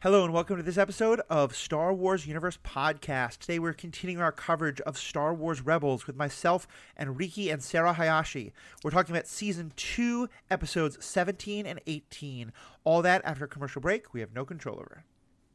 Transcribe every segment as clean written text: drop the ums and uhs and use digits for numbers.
Hello and welcome to this episode of Star Wars Universe Podcast. Today we're continuing our coverage of Star Wars Rebels with myself and Riki and Sarah Hayashi. We're talking about Season 2, Episodes 17 and 18. All that after a commercial break we have no control over.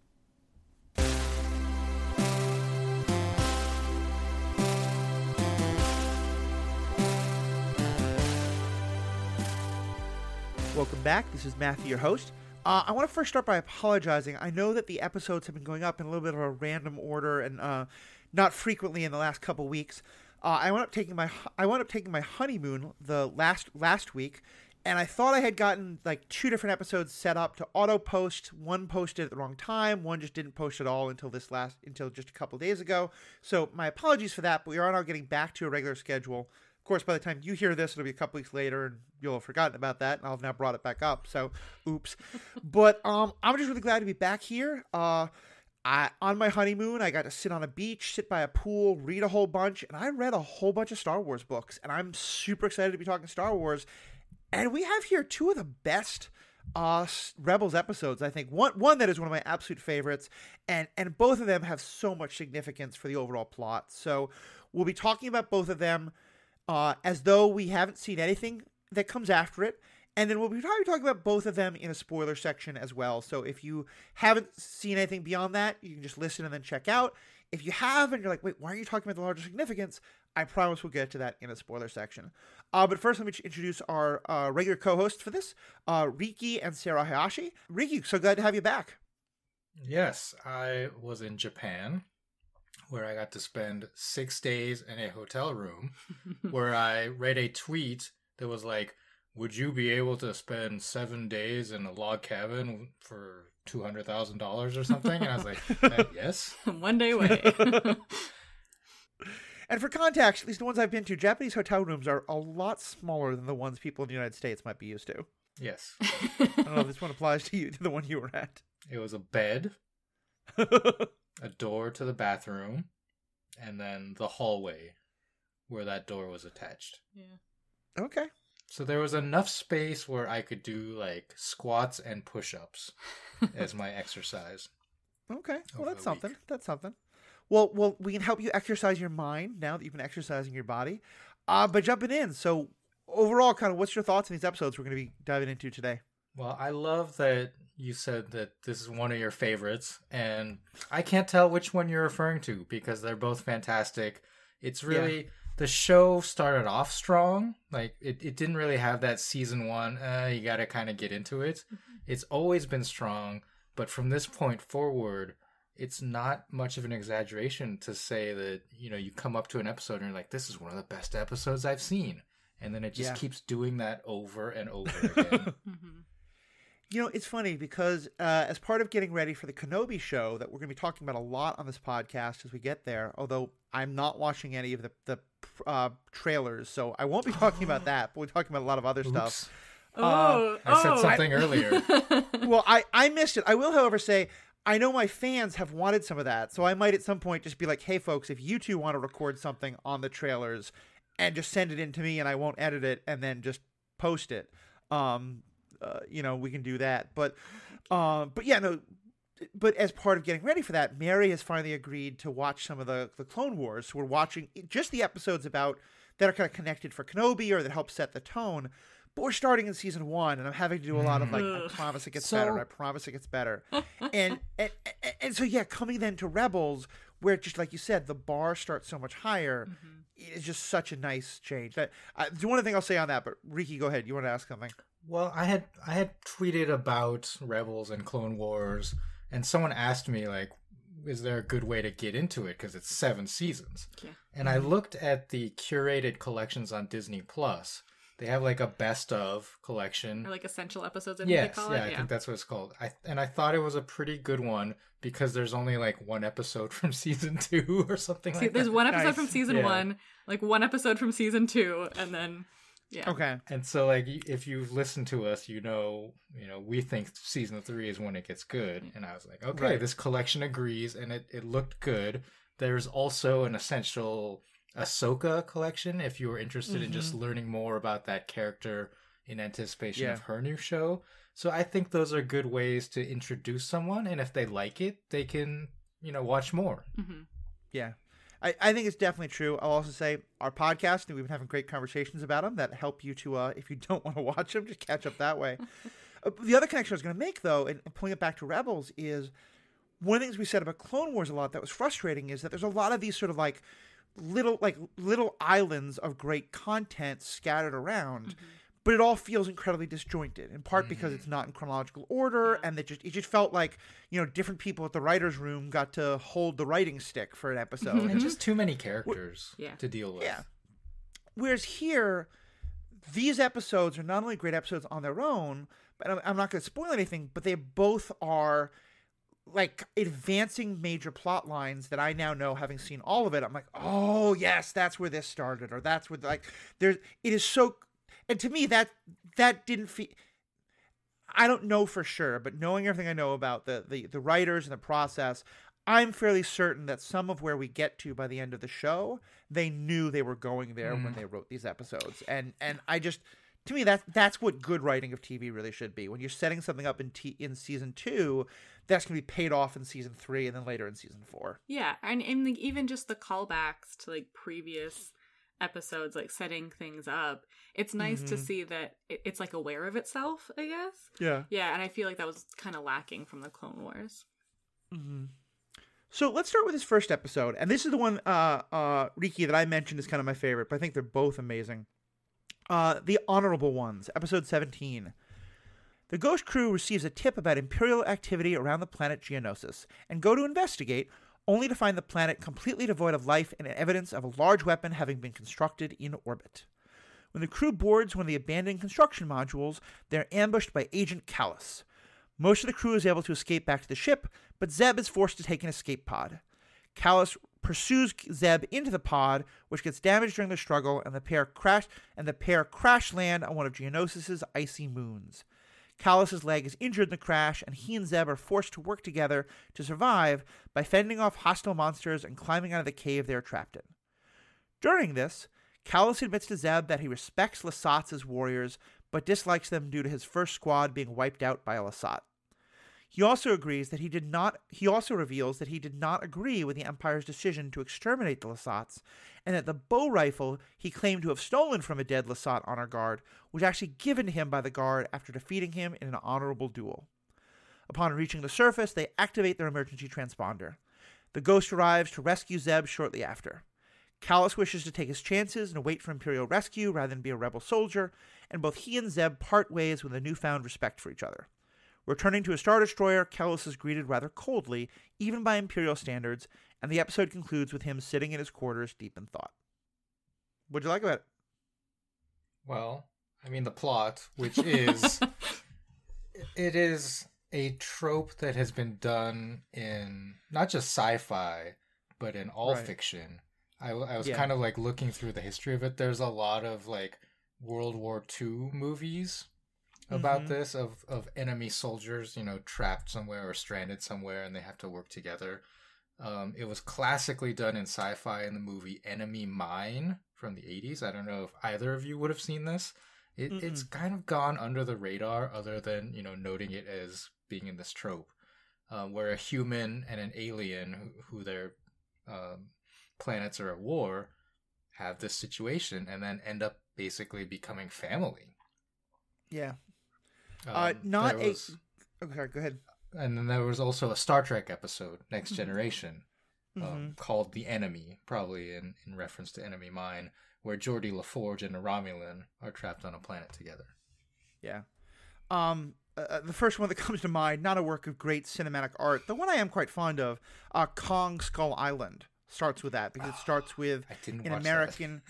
Welcome back. This is Matthew, your host. I want to first start by apologizing. I know that the episodes have been going up in a little bit of a random order and not frequently in the last couple weeks. I wound up taking my honeymoon the last week, and I thought I had gotten like 2 different episodes set up to auto post. One posted at the wrong time, one just didn't post at all until just a couple of days ago. So my apologies for that, but we are now getting back to a regular schedule. Of course, by the time you hear this, it'll be a couple weeks later, and you'll have forgotten about that, and I'll have now brought it back up, so oops. But I'm just really glad to be back here. On my honeymoon, I got to sit on a beach, sit by a pool, read a whole bunch, and I read a whole bunch of Star Wars books, and I'm super excited to be talking Star Wars. And we have here 2 of the best Rebels episodes, I think. One that is one of my absolute favorites, and both of them have so much significance for the overall plot. So we'll be talking about both of them as though we haven't seen anything that comes after it. And then we'll be probably talking about both of them in a spoiler section as well. So if you haven't seen anything beyond that, you can just listen and then check out. If you have and you're like, wait, why are you talking about the larger significance? I promise we'll get to that in a spoiler section. But first, let me introduce our regular co-hosts for this, Riki and Sarah Hayashi. Riki, so glad to have you back. Yes, I was in Japan, where I got to spend 6 days in a hotel room, where I read a tweet that was like, would you be able to spend 7 days in a log cabin for $200,000 or something? And I was like, yes. One day away. And for context, at least the ones I've been to, Japanese hotel rooms are a lot smaller than the ones people in the United States might be used to. Yes. I don't know if this one applies to you, to the one you were at. It was a bed, a door to the bathroom, and then the hallway where that door was attached. Yeah. Okay. So there was enough space where I could do like squats and push-ups as my exercise. Okay. Well, that's something. Week. That's something. Well, we can help you exercise your mind now that you've been exercising your body. By jumping in. So overall, kind of what's your thoughts on these episodes we're going to be diving into today? Well, I love that you said that this is one of your favorites, and I can't tell which one you're referring to because they're both fantastic. It's really, the show started off strong. Like, it didn't really have that season 1, you gotta kind of get into it. Mm-hmm. It's always been strong, but from this point forward, it's not much of an exaggeration to say that, you know, you come up to an episode and you're like, this is one of the best episodes I've seen. And then it just keeps doing that over and over again. Mm-hmm. You know, it's funny because as part of getting ready for the Kenobi show that we're going to be talking about a lot on this podcast as we get there, although I'm not watching any of the trailers, so I won't be talking about that, but we're talking about a lot of other stuff. I said something earlier. Well, I missed it. I will, however, say I know my fans have wanted some of that, so I might at some point just be like, hey, folks, if you two want to record something on the trailers and just send it in to me and I won't edit it and then just post it. You know, we can do that. But yeah, no. But as part of getting ready for that, Mary has finally agreed to watch some of the Clone Wars. So we're watching just the episodes that are kind of connected for Kenobi or that help set the tone. But we're starting in season 1, and I'm having to do a lot of like, I promise it gets better. I promise it gets better. and so yeah, coming then to Rebels, where just like you said, the bar starts so much higher. Mm-hmm. It's just such a nice change. There's one thing I'll say on that, but Riki, go ahead. You want to ask something? Well, I had tweeted about Rebels and Clone Wars, and someone asked me, like, is there a good way to get into it? Because it's 7 seasons. Yeah. And I looked at the curated collections on Disney+. They have, like, a best-of collection. Or, like, essential episodes, I think they call it. Yeah, I think that's what it's called. I thought it was a pretty good one because there's only, like, 1 episode from season 2 or something like that. There's 1 episode from season 1, like, 1 episode from season 2, and then... Yeah. Okay. And so, like, if you've listened to us, you know, we think season 3 is when it gets good. And I was like, okay, This collection agrees, and it looked good. There's also an essential Ahsoka collection if you were interested in just learning more about that character in anticipation of her new show. So I think those are good ways to introduce someone, and if they like it, they can, watch more. Mm-hmm. Yeah. I think it's definitely true. I'll also say our podcast, and we've been having great conversations about them that help you to, if you don't want to watch them, just catch up that way. The other connection I was going to make, though, and pulling it back to Rebels, is one of the things we said about Clone Wars a lot that was frustrating is that there's a lot of these sort of like little islands of great content scattered around, but it all feels incredibly disjointed, in part because it's not in chronological order, and it just felt like, different people at the writer's room got to hold the writing stick for an episode. And just too many characters to deal with. Yeah. Whereas here, these episodes are not only great episodes on their own, but I'm not going to spoil anything, but they both are like advancing major plot lines that I now know, having seen all of it. I'm like, oh yes, that's where this started, or that's where it is so. And to me, that didn't feel. I don't know for sure, but knowing everything I know about the writers and the process, I'm fairly certain that some of where we get to by the end of the show, they knew they were going there when they wrote these episodes, and I just. To me, that's what good writing of TV really should be. When you're setting something up in season 2, that's going to be paid off in season 3 and then later in season 4. Yeah, and even just the callbacks to like previous episodes, like setting things up, it's nice to see that it's like aware of itself, I guess. Yeah. Yeah, and I feel like that was kind of lacking from the Clone Wars. Mm-hmm. So let's start with this first episode. And this is the one, Riki, that I mentioned is kind of my favorite, but I think they're both amazing. The Honorable Ones, episode 17. The Ghost crew receives a tip about Imperial activity around the planet Geonosis and go to investigate, only to find the planet completely devoid of life and evidence of a large weapon having been constructed in orbit. When the crew boards one of the abandoned construction modules, they're ambushed by Agent Kallus. Most of the crew is able to escape back to the ship, but Zeb is forced to take an escape pod. Kallus pursues Zeb into the pod, which gets damaged during the struggle, and the pair crash land on one of Geonosis' icy moons. Kallus' leg is injured in the crash, and he and Zeb are forced to work together to survive by fending off hostile monsters and climbing out of the cave they are trapped in. During this, Kallus admits to Zeb that he respects Lasat's as warriors, but dislikes them due to his first squad being wiped out by a Lasat. He also reveals that he did not agree with the Empire's decision to exterminate the Lasats, and that the bow rifle he claimed to have stolen from a dead Lasat honor guard was actually given to him by the guard after defeating him in an honorable duel. Upon reaching the surface, they activate their emergency transponder. The Ghost arrives to rescue Zeb shortly after. Kallus wishes to take his chances and wait for Imperial rescue rather than be a rebel soldier, and both he and Zeb part ways with a newfound respect for each other. Returning to his Star Destroyer, Kallus is greeted rather coldly, even by Imperial standards, and the episode concludes with him sitting in his quarters deep in thought. What'd you like about it? Well, I mean, the plot, which is... it is a trope that has been done in not just sci-fi, but in all fiction. I was kind of like looking through the history of it. There's a lot of like World War II movies about this of enemy soldiers, trapped somewhere or stranded somewhere, and they have to work together. It was classically done in sci-fi in the movie Enemy Mine from the 80s. I don't know if either of you would have seen this. It's kind of gone under the radar, other than noting it as being in this trope, where a human and an alien who their planets are at war have this situation and then end up basically becoming family. Yeah. Okay, go ahead. And then there was also a Star Trek episode, Next Generation, called The Enemy, probably in reference to Enemy Mine, where Geordi LaForge and a Romulan are trapped on a planet together. Yeah. The first one that comes to mind, not a work of great cinematic art, the one I am quite fond of, Kong Skull Island, starts with that, because it starts with an American...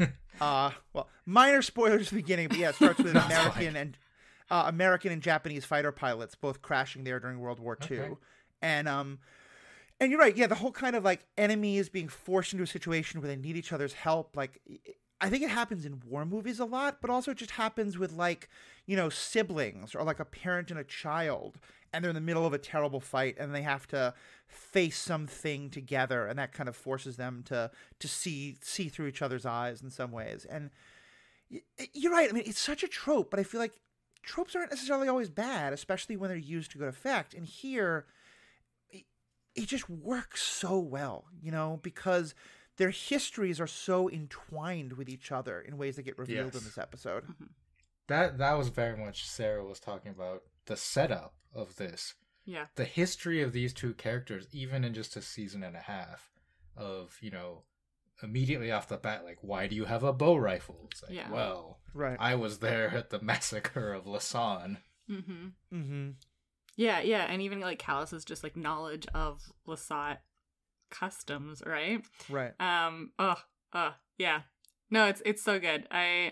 minor spoilers at the beginning, but yeah, it starts with an American and Japanese fighter pilots both crashing there during World War II. Okay. And you're right, yeah, the whole kind of like enemies being forced into a situation where they need each other's help, like I think it happens in war movies a lot, but also it just happens with like, siblings or like a parent and a child, and they're in the middle of a terrible fight and they have to face something together, and that kind of forces them to see through each other's eyes in some ways. And you're right, I mean, it's such a trope, but I feel like tropes aren't necessarily always bad, especially when they're used to good effect. And here, it just works so well, because their histories are so entwined with each other in ways that get revealed in this episode. Mm-hmm. That was very much Sarah was talking about, the setup of this. Yeah. The history of these two characters, even in just a season and a half of, immediately off the bat, like, why do you have a bow rifle? It's like, well, right. I was there at the massacre of Lasan. Mm-hmm. Mm-hmm. Yeah, and even like Callus's just like knowledge of Lasat customs, right? Right. Yeah. No, it's so good. I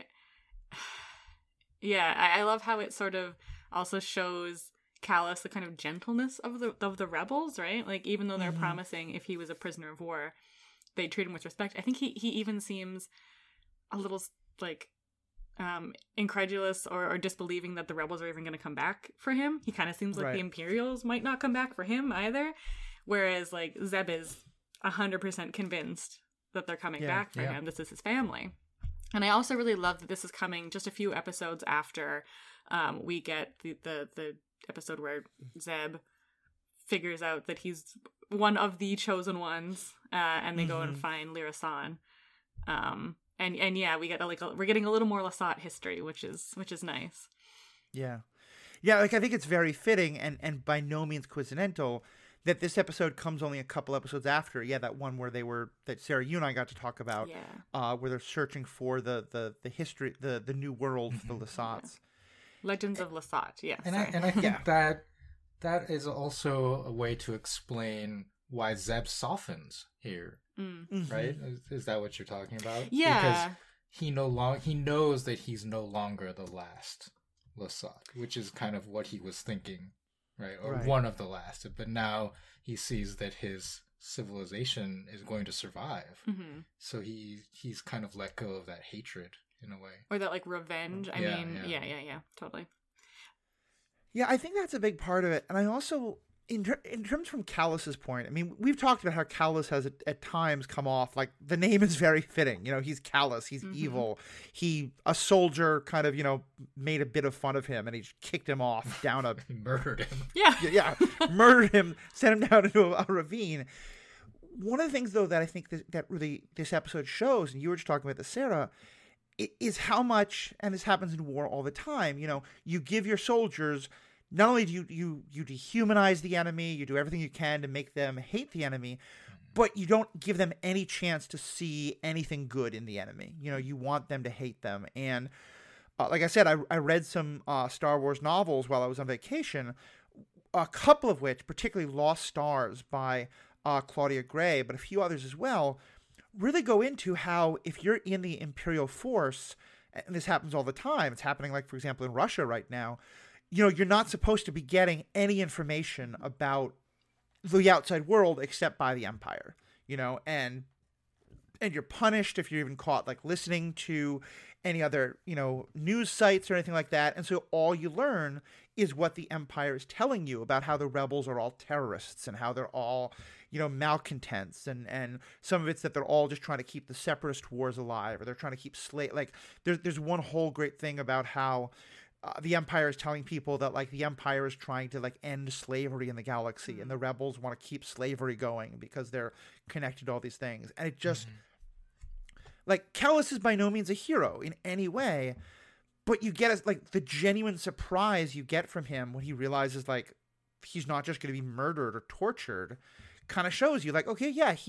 love how it sort of also shows Callus the kind of gentleness of the rebels, right? Like, even though they're promising if he was a prisoner of war, they treat him with respect. I think he even seems a little like incredulous or disbelieving that the rebels are even going to come back for him. He kind of seems like the Imperials might not come back for him either, whereas like Zeb is 100% convinced that they're coming back for him. This is his family. And I also really love that this is coming just a few episodes after we get the episode where Zeb figures out that he's one of the chosen ones, and they go and find Lyra San. And yeah, we get we're getting a little more Lasat history, which is nice. Yeah. Like, I think it's very fitting and by no means coincidental that this episode comes only a couple episodes after. Yeah, that one where that Sarah, you and I got to talk about. Yeah. Where they're searching for the history, the new world for the Lasats. Legends of Lasat. Yeah. And I think that is also a way to explain why Zeb softens here. Right? Is that what you're talking about? Yeah. Because he knows that he's no longer the last Lasat, which is kind of what he was thinking, right? Or one of the last. But now he sees that his civilization is going to survive. Mm-hmm. So he's kind of let go of that hatred in a way. Or that like revenge. I mean, yeah, totally. Yeah, I think that's a big part of it. And I also, in terms from Callus's point, I mean, we've talked about how Callus has at times come off, like, the name is very fitting. He's Callus, he's evil. A soldier kind of, made a bit of fun of him, and he kicked him off down a... He murdered him. Yeah. Murdered him, sent him down into a ravine. One of the things, though, that I think that really this episode shows, and you were just talking about this, Sarah, is how much, and this happens in war all the time, you give your soldiers... Not only do you dehumanize the enemy, you do everything you can to make them hate the enemy, but you don't give them any chance to see anything good in the enemy. You want them to hate them. And like I said, I read some Star Wars novels while I was on vacation, a couple of which, particularly Lost Stars by Claudia Gray, but a few others as well, really go into how if you're in the Imperial force, and this happens all the time, it's happening, like, for example, in Russia right now, you're not supposed to be getting any information about the outside world except by the Empire, and you're punished if you're even caught, like, listening to any other, news sites or anything like that. And so all you learn is what the Empire is telling you about how the rebels are all terrorists and how they're all, malcontents. And some of it's that they're all just trying to keep the separatist wars alive, or they're trying to keep like, there's one whole great thing about how the Empire is telling people that, like, the Empire is trying to, like, end slavery in the galaxy, and the rebels want to keep slavery going because they're connected to all these things. And it just, like, Callus is by no means a hero in any way, but you get, like, the genuine surprise you get from him when he realizes, like, he's not just going to be murdered or tortured, kind of shows you, like, okay, yeah,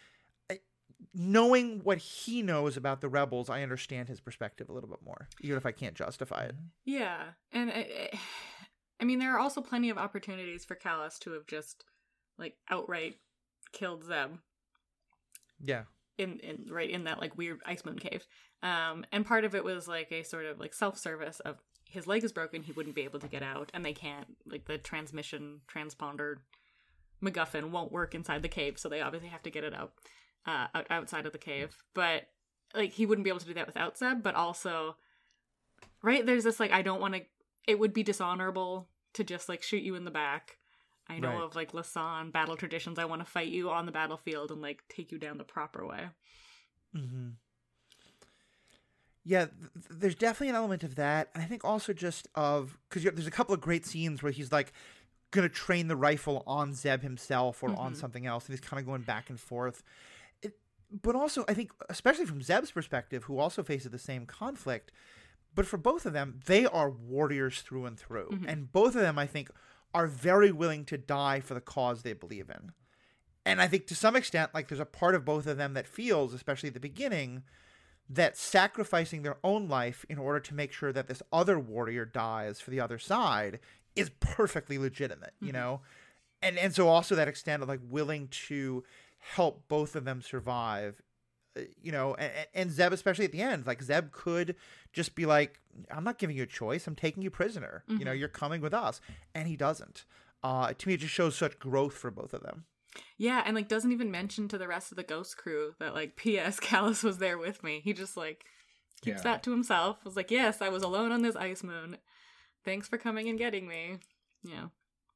knowing what he knows about the rebels, I understand his perspective a little bit more, even if I can't justify it. Yeah, and I mean, there are also plenty of opportunities for Callus to have just, like, outright killed Zeb. Yeah. In that, like, weird ice moon cave. And part of it was, like, a sort of, like, self-service of his leg is broken, he wouldn't be able to get out, and they can't, like, the transmission transponder MacGuffin won't work inside the cave, so they obviously have to get it out. Outside of the cave, but, like, he wouldn't be able to do that without Zeb. But also, right, there's this, like, I don't want to, it would be dishonorable to just, like, shoot you in the back. I know of, like, Lasan battle traditions. I want to fight you on the battlefield and, like, take you down the proper way. Yeah, there's definitely an element of that. And I think also just of, because there's a couple of great scenes where he's like going to train the rifle on Zeb himself or on something else. And he's kind of going back and forth. But also, I think, especially from Zeb's perspective, who also faces the same conflict, but for both of them, they are warriors through and through. And both of them, I think, are very willing to die for the cause they believe in. And I think to some extent, like, there's a part of both of them that feels, especially at the beginning, that sacrificing their own life in order to make sure that this other warrior dies for the other side is perfectly legitimate, you know? And so also that extent of, like, willing to help both of them survive, you know, and Zeb, especially at the end, like, Zeb could just be like, I'm not giving you a choice. I'm taking you prisoner. You know, you're coming with us. And he doesn't. To me, it just shows such growth for both of them. Yeah, and, like, doesn't even mention to the rest of the Ghost crew that, like, P.S. Callus was there with me. He just, like, keeps that to himself. Was like, yes, I was alone on this ice moon. Thanks for coming and getting me. Yeah.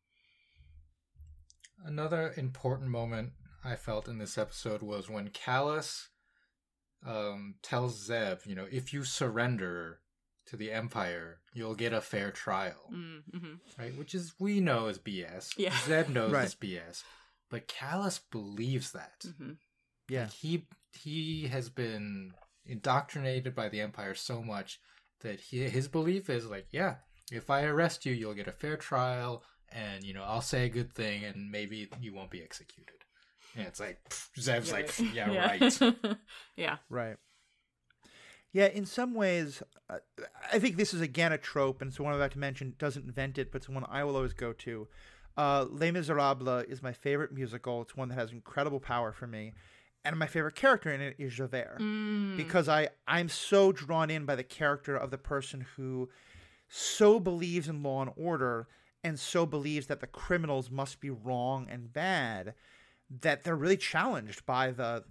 Another important moment I felt in this episode was when Callus tells Zeb, you know, if you surrender to the Empire, you'll get a fair trial. Right? Which is, we know is BS. Yeah. Zeb knows it's BS. But Callus believes that. Yeah. Like, he has been indoctrinated by the Empire so much that his belief is like, yeah, if I arrest you, you'll get a fair trial, and, you know, I'll say a good thing, and maybe you won't be executed. And it's like, Zeb's like, right. Yeah. Right. Yeah, in some ways, I think this is, again, a trope, and it's one I'm about to mention, doesn't invent it, but it's one I will always go to. Les Miserables is my favorite musical. It's one that has incredible power for me. And my favorite character in it is Javert. Because I'm so drawn in by the character of the person who so believes in law and order and so believes that the criminals must be wrong and bad that they're really challenged by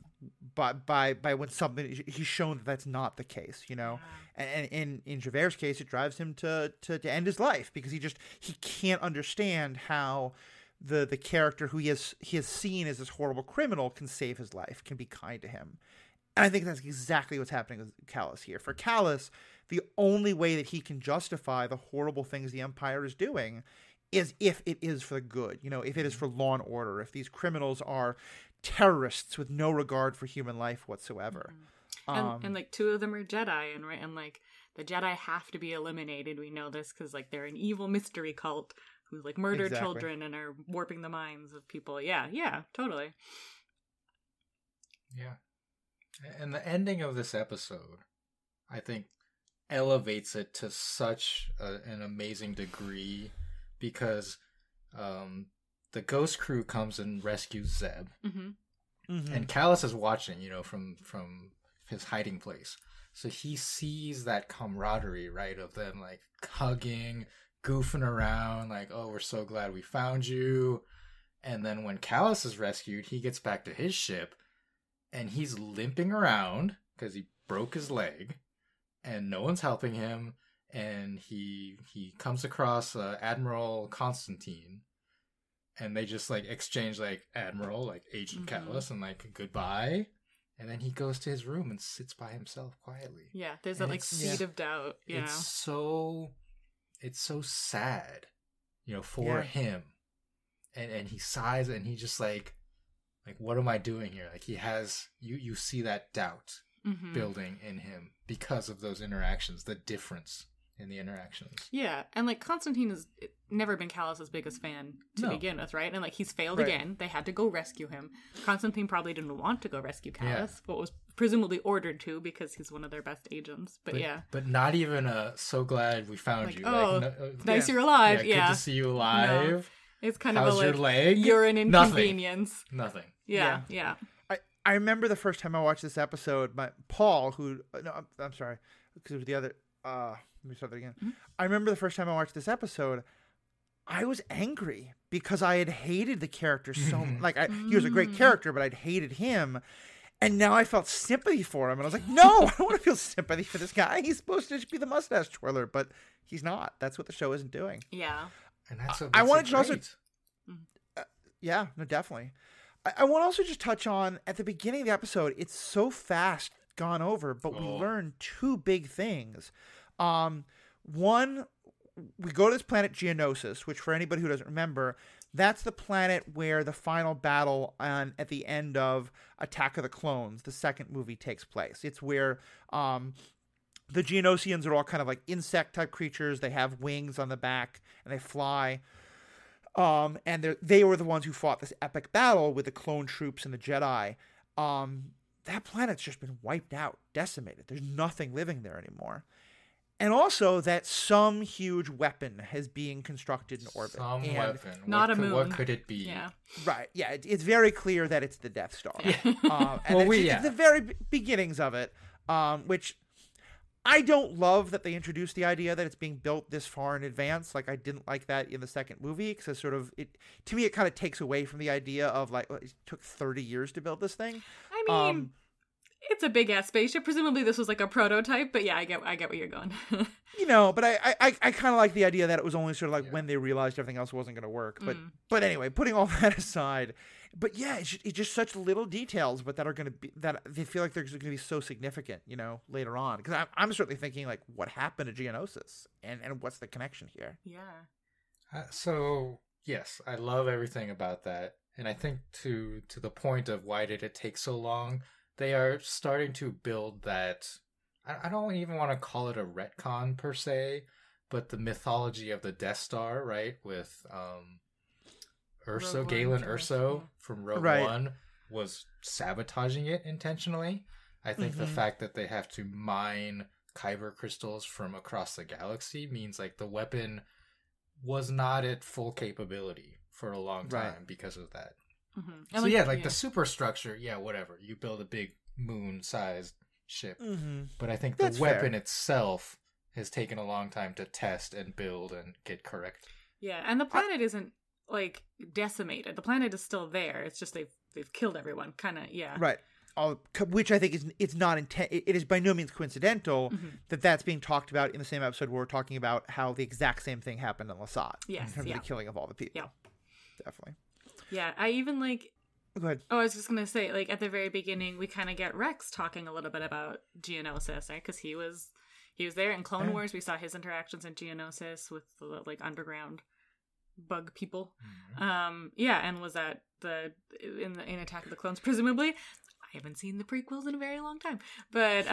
when something, he's shown that that's not the case, you know. And in Javert's case, it drives him to end his life because he can't understand how the character who he has seen as this horrible criminal can save his life, can be kind to him. And I think that's exactly what's happening with Callus here. For Callus, the only way that he can justify the horrible things the Empire is doing is if it is for the good, you know, if it is for law and order, if these criminals are terrorists with no regard for human life whatsoever. And like, two of them are Jedi, and like, the Jedi have to be eliminated. We know this because, like, they're an evil mystery cult who, like, murder children and are warping the minds of people. Yeah, totally. Yeah. And the ending of this episode, I think, elevates it to such an amazing degree, because the Ghost crew comes and rescues Zeb. And Callus is watching, you know, from his hiding place. So he sees that camaraderie, right, of them, like, hugging, goofing around, like, oh, we're so glad we found you. And then when Callus is rescued, he gets back to his ship, and he's limping around because he broke his leg, and no one's helping him. And he comes across Admiral Constantine, and they just, like, exchange, like, Admiral, like, Agent Callus, and, like, goodbye. And then he goes to his room and sits by himself quietly. Yeah, there's that, like, seed of doubt, you know? It's so sad, you know, for him. And he sighs, and he just, like, what am I doing here? Like, he has, you see that doubt building in him because of those interactions, the difference in the interactions. Yeah, and, like, Constantine has never been Callus's biggest fan to begin with, right? And, like, he's failed again. They had to go rescue him. Constantine probably didn't want to go rescue Callus, but was presumably ordered to because he's one of their best agents. But not even so glad we found, like, you. Oh, nice you're alive. Yeah, good to see you alive. No. It's kind How's of a, like, your leg? You're an inconvenience. Nothing. Yeah. I remember the first time I watched this episode, Paul, I'm sorry, because it was the other, let me start that again. I remember the first time I watched this episode, I was angry because I had hated the character so much. Like, he was a great character, but I'd hated him. And now I felt sympathy for him. And I was like, no, I don't want to feel sympathy for this guy. He's supposed to just be the mustache twirler, but he's not. That's what the show isn't doing. Yeah. And that's I wanted to also... yeah, no, definitely. I want to also just touch on, at the beginning of the episode, it's so fast gone over, but we Oh. learn two big things. One, we go to this planet Geonosis, which for anybody who doesn't remember, that's the planet where the final battle at the end of Attack of the Clones, the second movie, takes place. It's where the Geonosians are all kind of like insect-type creatures. They have wings on the back, and they fly. And they were the ones who fought this epic battle with the clone troops and the Jedi. That planet's just been wiped out, decimated. There's nothing living there anymore. And also that some huge weapon is being constructed in orbit. Some And- weapon. Not what a could, What moon. could it be? Yeah. Right. Yeah. It's very clear that it's the Death Star. Yeah. And Well, it's the very beginnings of it, which I don't love that they introduced the idea that it's being built this far in advance. Like, I didn't like that in the second movie because to me, it kind of takes away from the idea of like, it took 30 years to build this thing. I mean, it's a big ass spaceship. Presumably, this was like a prototype. But yeah, I get where you're going. But I kind of like the idea that it was only sort of like when they realized everything else wasn't going to work. But anyway, putting all that aside, but yeah, it's just such little details, but that are going to be that they feel like they're going to be so significant, later on. Because I'm certainly thinking like, what happened to Geonosis, and what's the connection here? Yeah. So yes, I love everything about that, and I think to the point of why did it take so long, they are starting to build that. I don't even want to call it a retcon per se, but the mythology of the Death Star, right? With Urso, Rogue One, Galen sure. Urso Yeah. from Rogue Right. One was sabotaging it intentionally. I think the fact that they have to mine kyber crystals from across the galaxy means like the weapon was not at full capability for a long time Right. because of that. Mm-hmm. So yeah, like the superstructure, yeah, whatever. You build a big moon-sized ship. Mm-hmm. But I think That's the weapon fair. itself has taken a long time to test and build and get correct. Yeah, and the planet isn't like decimated. The planet is still there. It's just they've killed everyone. Kind of, yeah. Right. Which I think it's not it is by no means coincidental that that's being talked about in the same episode where we're talking about how the exact same thing happened in Lasat. Yes, In terms yeah. of the killing of all the people. Yeah. Definitely. Yeah, I even like. Go ahead. Oh, I was just gonna say, like at the very beginning, we kind of get Rex talking a little bit about Geonosis, right? Because he was there in Clone Yeah. Wars. We saw his interactions in Geonosis with the like underground bug people. Yeah, and was at in Attack of the Clones, presumably. I haven't seen the prequels in a very long time, but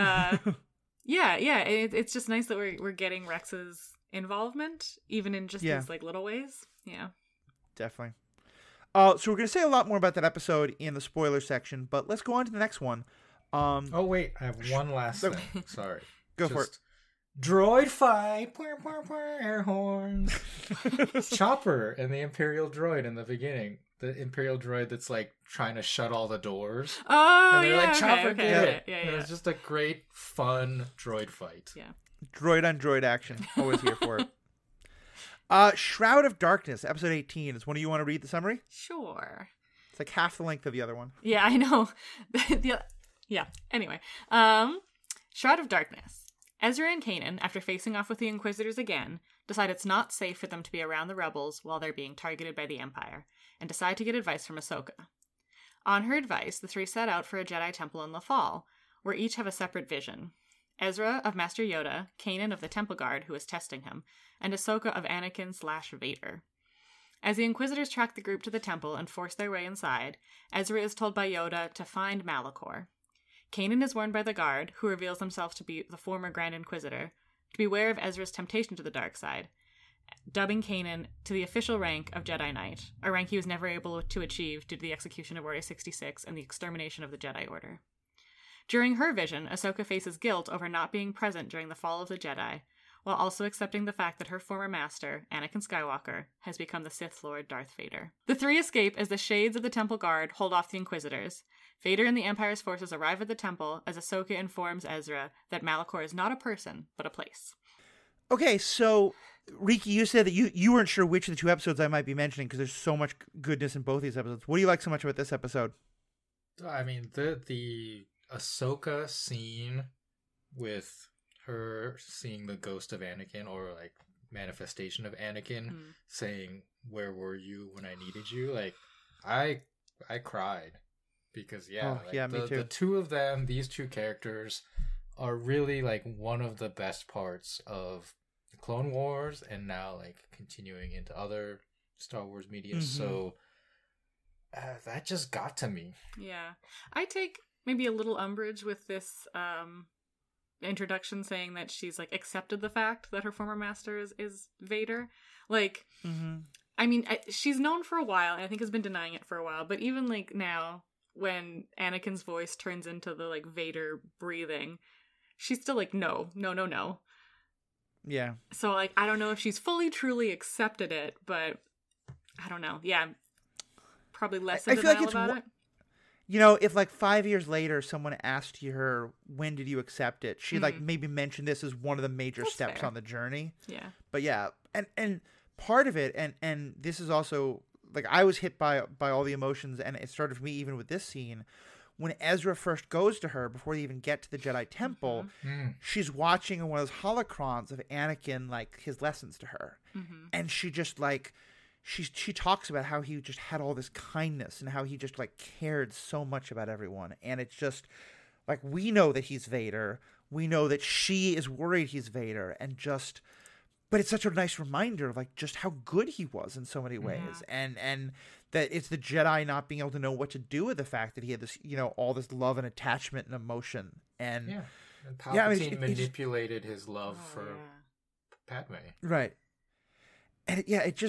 yeah, it's just nice that we're getting Rex's involvement, even in just these like little ways. Yeah, Definitely. So we're going to say a lot more about that episode in the spoiler section, but let's go on to the next one. Oh wait, I have one last thing. Sorry. Go for it. Droid fight, air horns. Chopper and the Imperial droid in the beginning. The Imperial droid that's like trying to shut all the doors. Oh, And they're yeah, like, Chopper, okay, get okay, it. yeah, It yeah. was just a great, fun droid fight. Yeah. Droid on droid action. Always here for it. Shroud of Darkness, episode 18. Is one of you want to read the summary? Sure. It's like half the length of the other one. Yeah, I know. Yeah. Anyway, Shroud of Darkness. Ezra and Kanan, after facing off with the Inquisitors again, decide it's not safe for them to be around the rebels while they're being targeted by the Empire, and decide to get advice from Ahsoka. On her advice, the three set out for a Jedi temple in Lothal, where each have a separate vision. Ezra of Master Yoda, Kanan of the Temple Guard, who is testing him, and Ahsoka of Anakin/Vader. As the Inquisitors track the group to the temple and force their way inside, Ezra is told by Yoda to find Malachor. Kanan is warned by the guard, who reveals themselves to be the former Grand Inquisitor, to beware of Ezra's temptation to the dark side, dubbing Kanan to the official rank of Jedi Knight, a rank he was never able to achieve due to the execution of Order 66 and the extermination of the Jedi Order. During her vision, Ahsoka faces guilt over not being present during the fall of the Jedi, while also accepting the fact that her former master, Anakin Skywalker, has become the Sith Lord Darth Vader. The three escape as the shades of the Temple Guard hold off the Inquisitors. Vader and the Empire's forces arrive at the temple as Ahsoka informs Ezra that Malachor is not a person, but a place. Okay, so Riki, you said that you weren't sure which of the two episodes I might be mentioning because there's so much goodness in both these episodes. What do you like so much about this episode? I mean, the Ahsoka scene with her seeing the ghost of Anakin, or like manifestation of Anakin, saying, "Where were you when I needed you?" Like, I cried. because me too. the two of them, these two characters, are really like one of the best parts of the Clone Wars, and now like continuing into other Star Wars media. So that just got to me. Yeah, I take maybe a little umbrage with this introduction saying that she's like accepted the fact that her former master is Vader. Like, I mean, she's known for a while, and I think has been denying it for a while. But even like now, when Anakin's voice turns into the like Vader breathing, she's still like, no. Yeah. So like, I don't know if she's fully truly accepted it, but I don't know. Yeah, probably less in denial about it. You know, if like 5 years later someone asked her, when did you accept it? She'd like maybe mention this as one of the major steps on the journey. Yeah. But yeah, and part of it, and this is also, like, I was hit by all the emotions, and it started for me even with this scene. When Ezra first goes to her, before they even get to the Jedi Temple, she's watching one of those holocrons of Anakin, like, his lessons to her. And she just, like... She talks about how he just had all this kindness and how he just like cared so much about everyone. And it's just like, we know that he's Vader. We know that she is worried he's Vader, but it's such a nice reminder of like just how good he was in so many ways. And that it's the Jedi not being able to know what to do with the fact that he had this, you know, all this love and attachment and emotion. And Palpatine manipulated his love for Padme. Right. And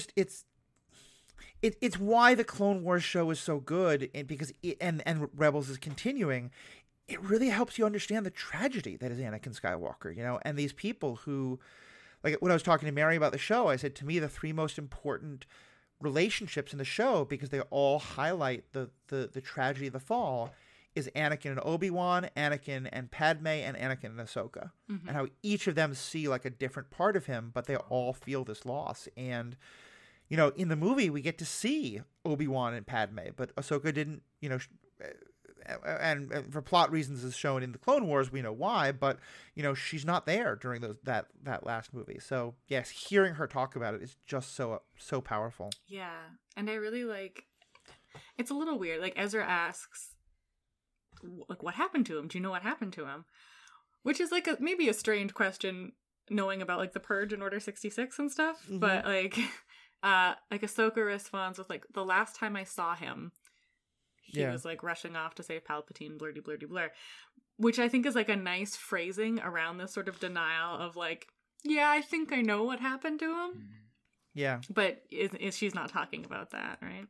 it's why the Clone Wars show is so good, and because and Rebels is continuing. It really helps you understand the tragedy that is Anakin Skywalker, you know, and these people who, like when I was talking to Mary about the show, I said, to me, the three most important relationships in the show, because they all highlight the tragedy of the fall, is Anakin and Obi-Wan, Anakin and Padme, and Anakin and Ahsoka, and how each of them see like a different part of him, but they all feel this loss. And you know, in the movie, we get to see Obi-Wan and Padme, but Ahsoka didn't, you know, and for plot reasons as shown in the Clone Wars, we know why, but, you know, she's not there during that last movie. So, yes, hearing her talk about it is just so powerful. Yeah, and I really like, it's a little weird. Like, Ezra asks, like, what happened to him? Do you know what happened to him? Which is, like, maybe a strange question, knowing about, like, the Purge and Order 66 and stuff, but, like... like Ahsoka responds with like, the last time I saw him, he was like rushing off to save Palpatine, blurdy blurdy blur, which I think is like a nice phrasing around this sort of denial of like, yeah, I think I know what happened to him. Yeah, but is she's not talking about that, right?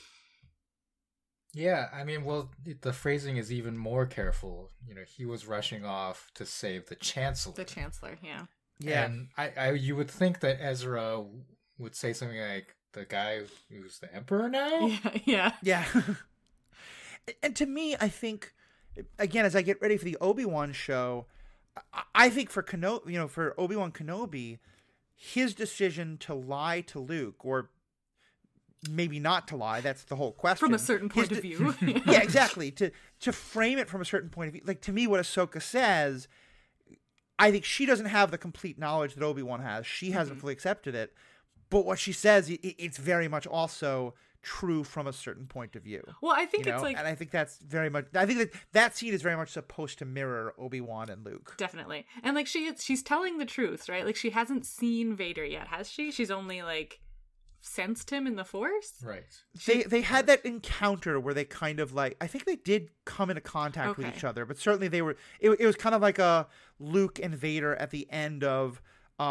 Yeah, I mean, well, the phrasing is even more careful. You know, he was rushing off to save the Chancellor. The Chancellor, yeah. Yeah, and I you would think that Ezra would say something like, the guy who's the Emperor now? Yeah. And to me, I think, again, as I get ready for the Obi-Wan show, I think for for Obi-Wan Kenobi, his decision to lie to Luke, or maybe not to lie, that's the whole question. From a certain point of view. Yeah, exactly. To frame it from a certain point of view. Like, to me, what Ahsoka says, I think she doesn't have the complete knowledge that Obi-Wan has. She hasn't fully accepted it. But what she says, it's very much also true from a certain point of view. Well, I think it's like... And I think that's very much... I think that scene is very much supposed to mirror Obi-Wan and Luke. Definitely. And, like, she's telling the truth, right? Like, she hasn't seen Vader yet, has she? She's only, like, sensed him in the Force? Right. They had that encounter where they kind of, like... I think they did come into contact with each other, but certainly they were... It was kind of like a Luke and Vader at the end of...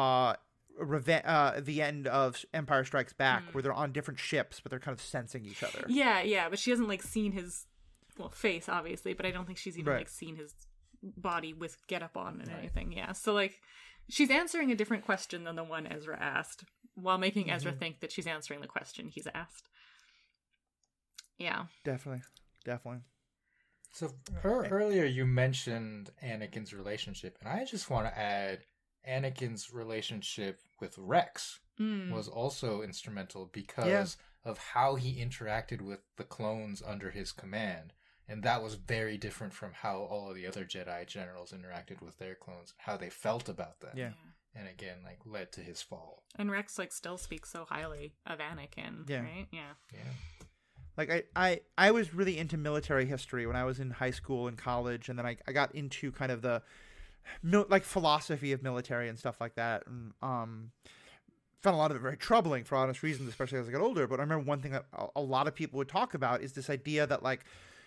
the end of Empire Strikes Back, where they're on different ships, but they're kind of sensing each other. Yeah, but she hasn't like seen his face, obviously, but I don't think she's even like seen his body with getup on and anything. Yeah, so like she's answering a different question than the one Ezra asked, while making Ezra think that she's answering the question he's asked. Yeah, definitely. So earlier you mentioned Anakin's relationship, and I just want to add Anakin's relationship with Rex was also instrumental because of how he interacted with the clones under his command. And that was very different from how all of the other Jedi generals interacted with their clones, how they felt about them. Yeah. And again, like, led to his fall. And Rex, like, still speaks so highly of Anakin, right? Yeah. Like I was really into military history when I was in high school and college, and then I got into kind of the like philosophy of military and stuff like that, and found a lot of it very troubling for honest reasons, especially as I got older. But I remember one thing that a lot of people would talk about is this idea that like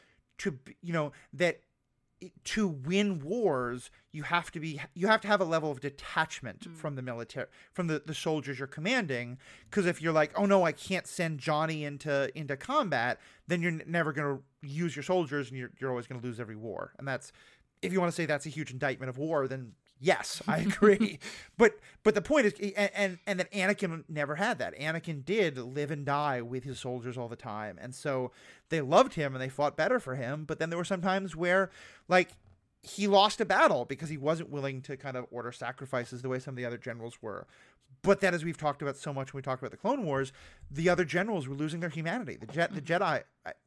to win wars, you have to have a level of detachment from the military, from the soldiers you're commanding. Because if you're like, oh no, I can't send Johnny into combat, then you're never going to use your soldiers, and you're always going to lose every war. And that's, if you want to say that's a huge indictment of war, then yes, I agree. but the point is, and that Anakin never had that. Anakin did live and die with his soldiers all the time, and so they loved him and they fought better for him. But then there were some times where, like, he lost a battle because he wasn't willing to kind of order sacrifices the way some of the other generals were. But then, as we've talked about so much when we talked about the Clone Wars, the other generals were losing their humanity. The Jedi.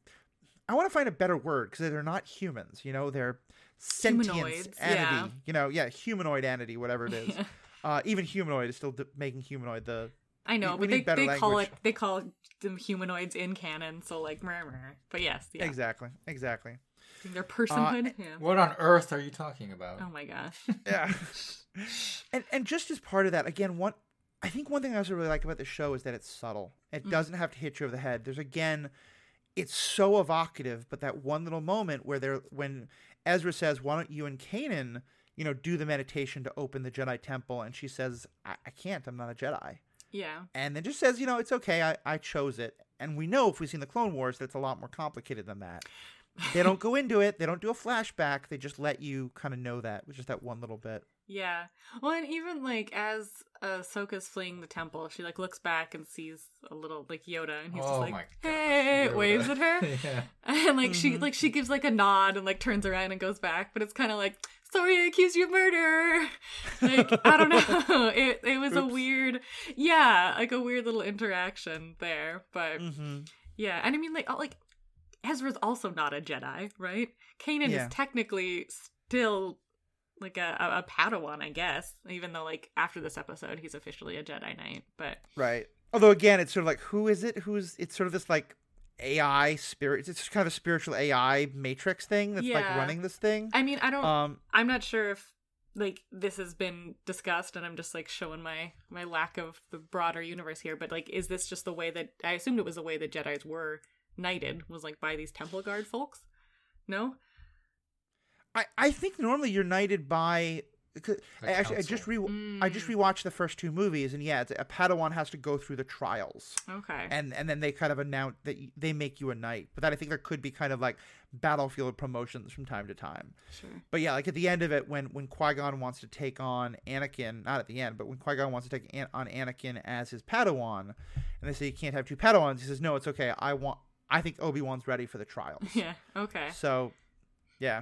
I want to find a better word, because they're not humans. They're sentient entity. Yeah. Humanoid entity, whatever it is. Even humanoid is still making humanoid the. I know, but they call them humanoids in canon, so like, but yes, yeah. Exactly. Their personhood. Yeah. What on earth are you talking about? Oh my gosh. Yeah. and just as part of that, again, I think one thing I also really like about the show is that it's subtle. It doesn't have to hit you over the head. It's so evocative, but that one little moment when Ezra says, "Why don't you and Kanan, do the meditation to open the Jedi Temple?" and she says, "I can't. I'm not a Jedi." Yeah. And then just says, "It's okay. I chose it." And we know, if we've seen the Clone Wars, that it's a lot more complicated than that. They don't go into it. They don't do a flashback. They just let you kind of know that with just that one little bit. Yeah. Well, and even like as Ahsoka's fleeing the temple, she like looks back and sees a little like Yoda, and he's just like, "Hey," waves at her, Yeah. and like she gives like a nod and like turns around and goes back, but it's kind of like, "Sorry, I accuse you of murder." Like, I don't know. It was a weird, like a weird little interaction there, but yeah, and I mean like Ezra's also not a Jedi, right? Kanan is technically still like a Padawan, I guess, even though like after this episode he's officially a Jedi Knight, but right. Although again, it's sort of like, who is it? It's sort of this like AI spirit. It's kind of a spiritual AI matrix thing that's like running this thing. I mean, I don't. I'm not sure if like this has been discussed, and I'm just like showing my lack of the broader universe here. But like, is this just the way that I assumed it was the way that Jedis were knighted, was like by these Temple Guard folks? No. I think normally you're knighted by. Actually, I just rewatched the first two movies, and a Padawan has to go through the trials. Okay. And then they kind of announce that they make you a knight. But that I think there could be kind of like battlefield promotions from time to time. Sure. But yeah, like at the end of it, when Qui-Gon wants to take on Anakin, not at the end, but when Qui-Gon wants to take on Anakin as his Padawan, and they say you can't have two Padawans, he says, "No, it's okay. I think Obi-Wan's ready for the trials." Yeah. Okay. So, yeah.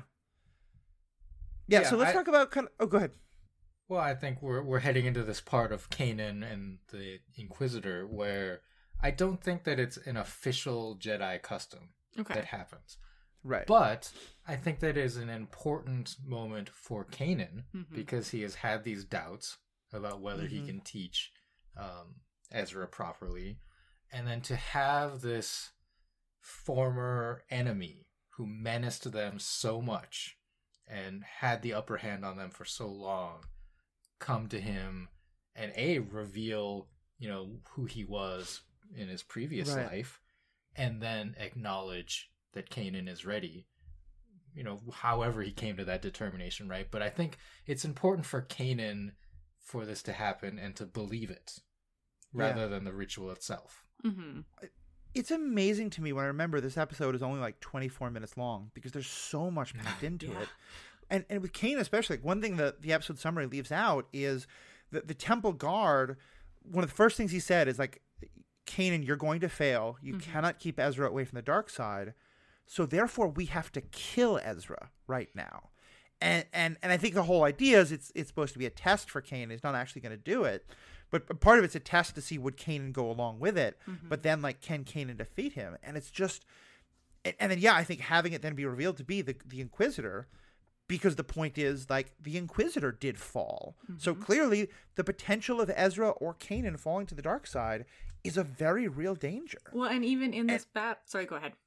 Yeah, so let's talk about go ahead. Well, I think we're heading into this part of Kanan and the Inquisitor where I don't think that it's an official Jedi custom that happens. Right. But I think that is an important moment for Kanan because he has had these doubts about whether he can teach Ezra properly. And then to have this former enemy who menaced them so much and had the upper hand on them for so long come to him and reveal, who he was in his previous life, and then acknowledge that Kanan is ready, however he came to that determination, right? But I think it's important for Kanan for this to happen and to believe it rather than the ritual itself. Mm-hmm. It's amazing to me when I remember this episode is only like 24 minutes long because there's so much packed into it. And with Kanan especially, like one thing that the episode summary leaves out is that the Temple Guard, one of the first things he said is like, "Kanan, you're going to fail. You cannot keep Ezra away from the dark side. So therefore we have to kill Ezra right now." And I think the whole idea is it's supposed to be a test for Kanan. He's not actually going to do it. But part of it's a test to see would Kanan go along with it. But then, like, can Kanan defeat him? And it's just... And then, I think having it then be revealed to be the Inquisitor, because the point is, like, the Inquisitor did fall. So clearly, the potential of Ezra or Kanan falling to the dark side is a very real danger. Well, and even in this Sorry, go ahead.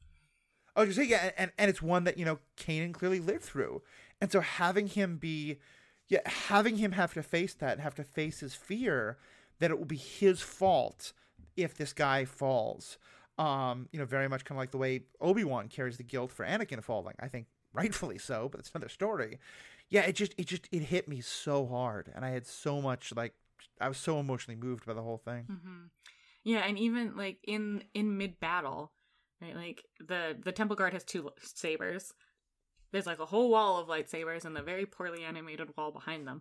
I was gonna say, yeah, and it's one that, Kanan clearly lived through. And so having him have to face that and have to face his fear that it will be his fault if this guy falls. Very much kind of like the way Obi-Wan carries the guilt for Anakin falling. I think rightfully so, but it's another story. Yeah, it hit me so hard, and I had so much, I was so emotionally moved by the whole thing. Mm-hmm. Yeah, and even like in mid battle, right? Like the Temple Guard has 2 sabers. There's like a whole wall of lightsabers and the very poorly animated wall behind them.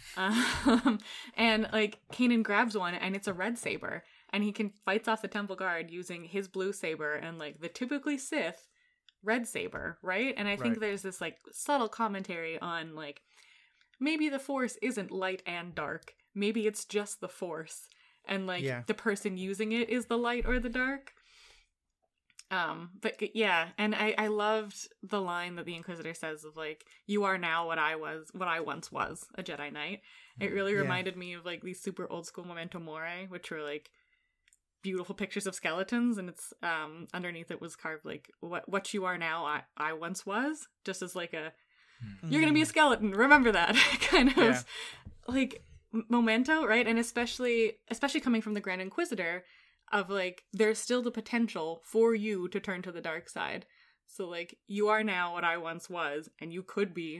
And like Kanan grabs one and it's a red saber, and he fights off the Temple Guard using his blue saber and like the typically Sith red saber, right? And I think there's this like subtle commentary on like maybe the Force isn't light and dark. Maybe it's just the Force, and like the person using it is the light or the dark. But yeah, and I loved the line that the Inquisitor says of like, "You are now what I once was, a Jedi Knight." It really reminded me of like these super old school Memento Mori, which were like beautiful pictures of skeletons, and it's underneath it was carved like what you are now I once was, just as like a you're gonna be a skeleton, remember that kind of like memento, right? And especially coming from the Grand Inquisitor, of like there's still the potential for you to turn to the dark side. So like you are now what I once was, and you could be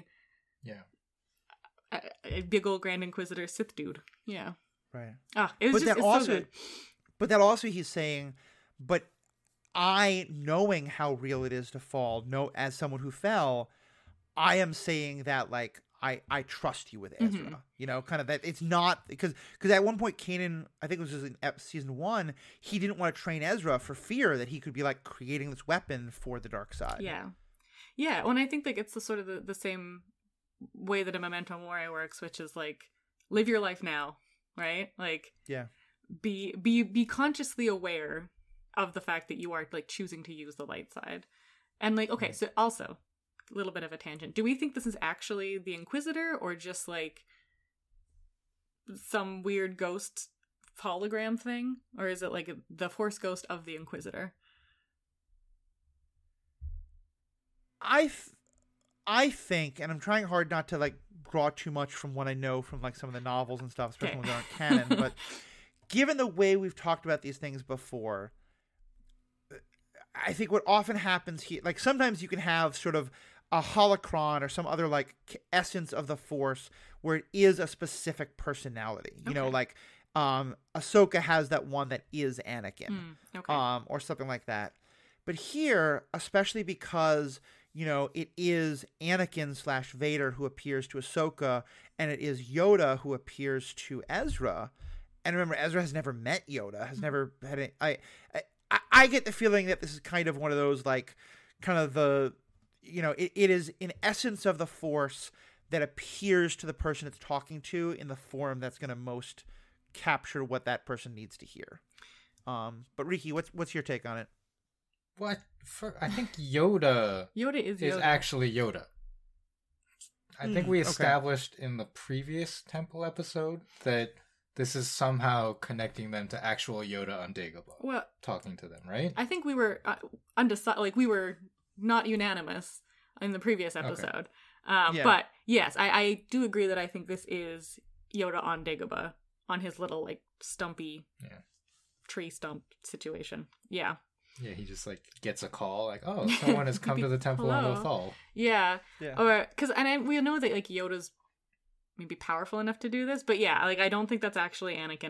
a big old Grand Inquisitor Sith dude. Yeah. Right. It was so good. But that also he's saying, but I, knowing how real it is to fall, as someone who fell, I am saying that like I trust you with Ezra. Kind of that it's not because at one point Kanan, I think it was just in season 1, he didn't want to train Ezra for fear that he could be like creating this weapon for the dark side. Yeah. Yeah. Well, and I think like it's the sort of the same way that a Memento Mori works, which is like live your life now, right? Like be consciously aware of the fact that you are like choosing to use the light side. And like, okay, so also a little bit of a tangent. Do we think this is actually the Inquisitor or just like some weird ghost hologram thing? Or is it like the Force ghost of the Inquisitor? I think, and I'm trying hard not to like draw too much from what I know from like some of the novels and stuff, especially when they aren't canon, but given the way we've talked about these things before, I think what often happens here, like sometimes you can have sort of a holocron or some other like essence of the Force where it is a specific personality. You know, like Ahsoka has that one that is Anakin, or something like that. But here, especially because it is Anakin / Vader who appears to Ahsoka, and it is Yoda who appears to Ezra. And remember, Ezra has never met Yoda, has never had any. I get the feeling that this is kind of one of those like, kind of the, it is an essence of the Force that appears to the person it's talking to in the form that's going to most capture what that person needs to hear. But Riki, what's your take on it? I think Yoda is actually Yoda. I think we established in the previous Temple episode that this is somehow connecting them to actual Yoda on Dagobah. Well, talking to them, right? I think we were undecided. Like we were not unanimous in the previous episode. But yes, I do agree that I think this is Yoda on Dagobah on his little like stumpy tree stump situation. Yeah. Yeah, he just like gets a call like, "Oh, someone has come to the temple on Lothal." Yeah. Or we know that like Yoda's maybe powerful enough to do this, but like I don't think that's actually Anakin.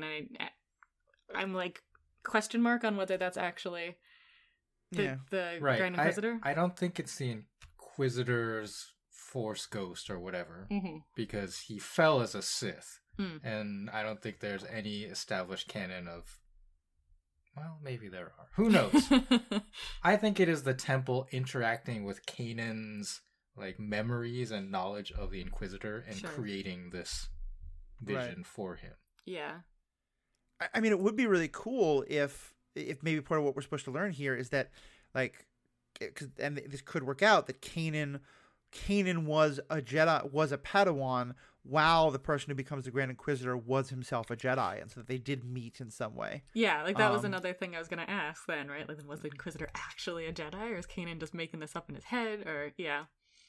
I'm like question mark on whether that's actually the Grand Inquisitor. I don't think it's the Inquisitor's Force ghost or whatever, because he fell as a Sith, and I don't think there's any established canon of. Well, maybe there are. Who knows? I think it is the temple interacting with Kanan's like memories and knowledge of the Inquisitor and creating this vision for him. Yeah. I mean, it would be really cool if maybe part of what we're supposed to learn here is that, like, and this could work out, that Kanan Kanan was a Jedi, was a Padawan, while the person who becomes the Grand Inquisitor was himself a Jedi, and so that they did meet in some way. Yeah, like that was another thing I was going to ask then, right? Like, was the Inquisitor actually a Jedi, or is Kanan just making this up in his head, or, yeah.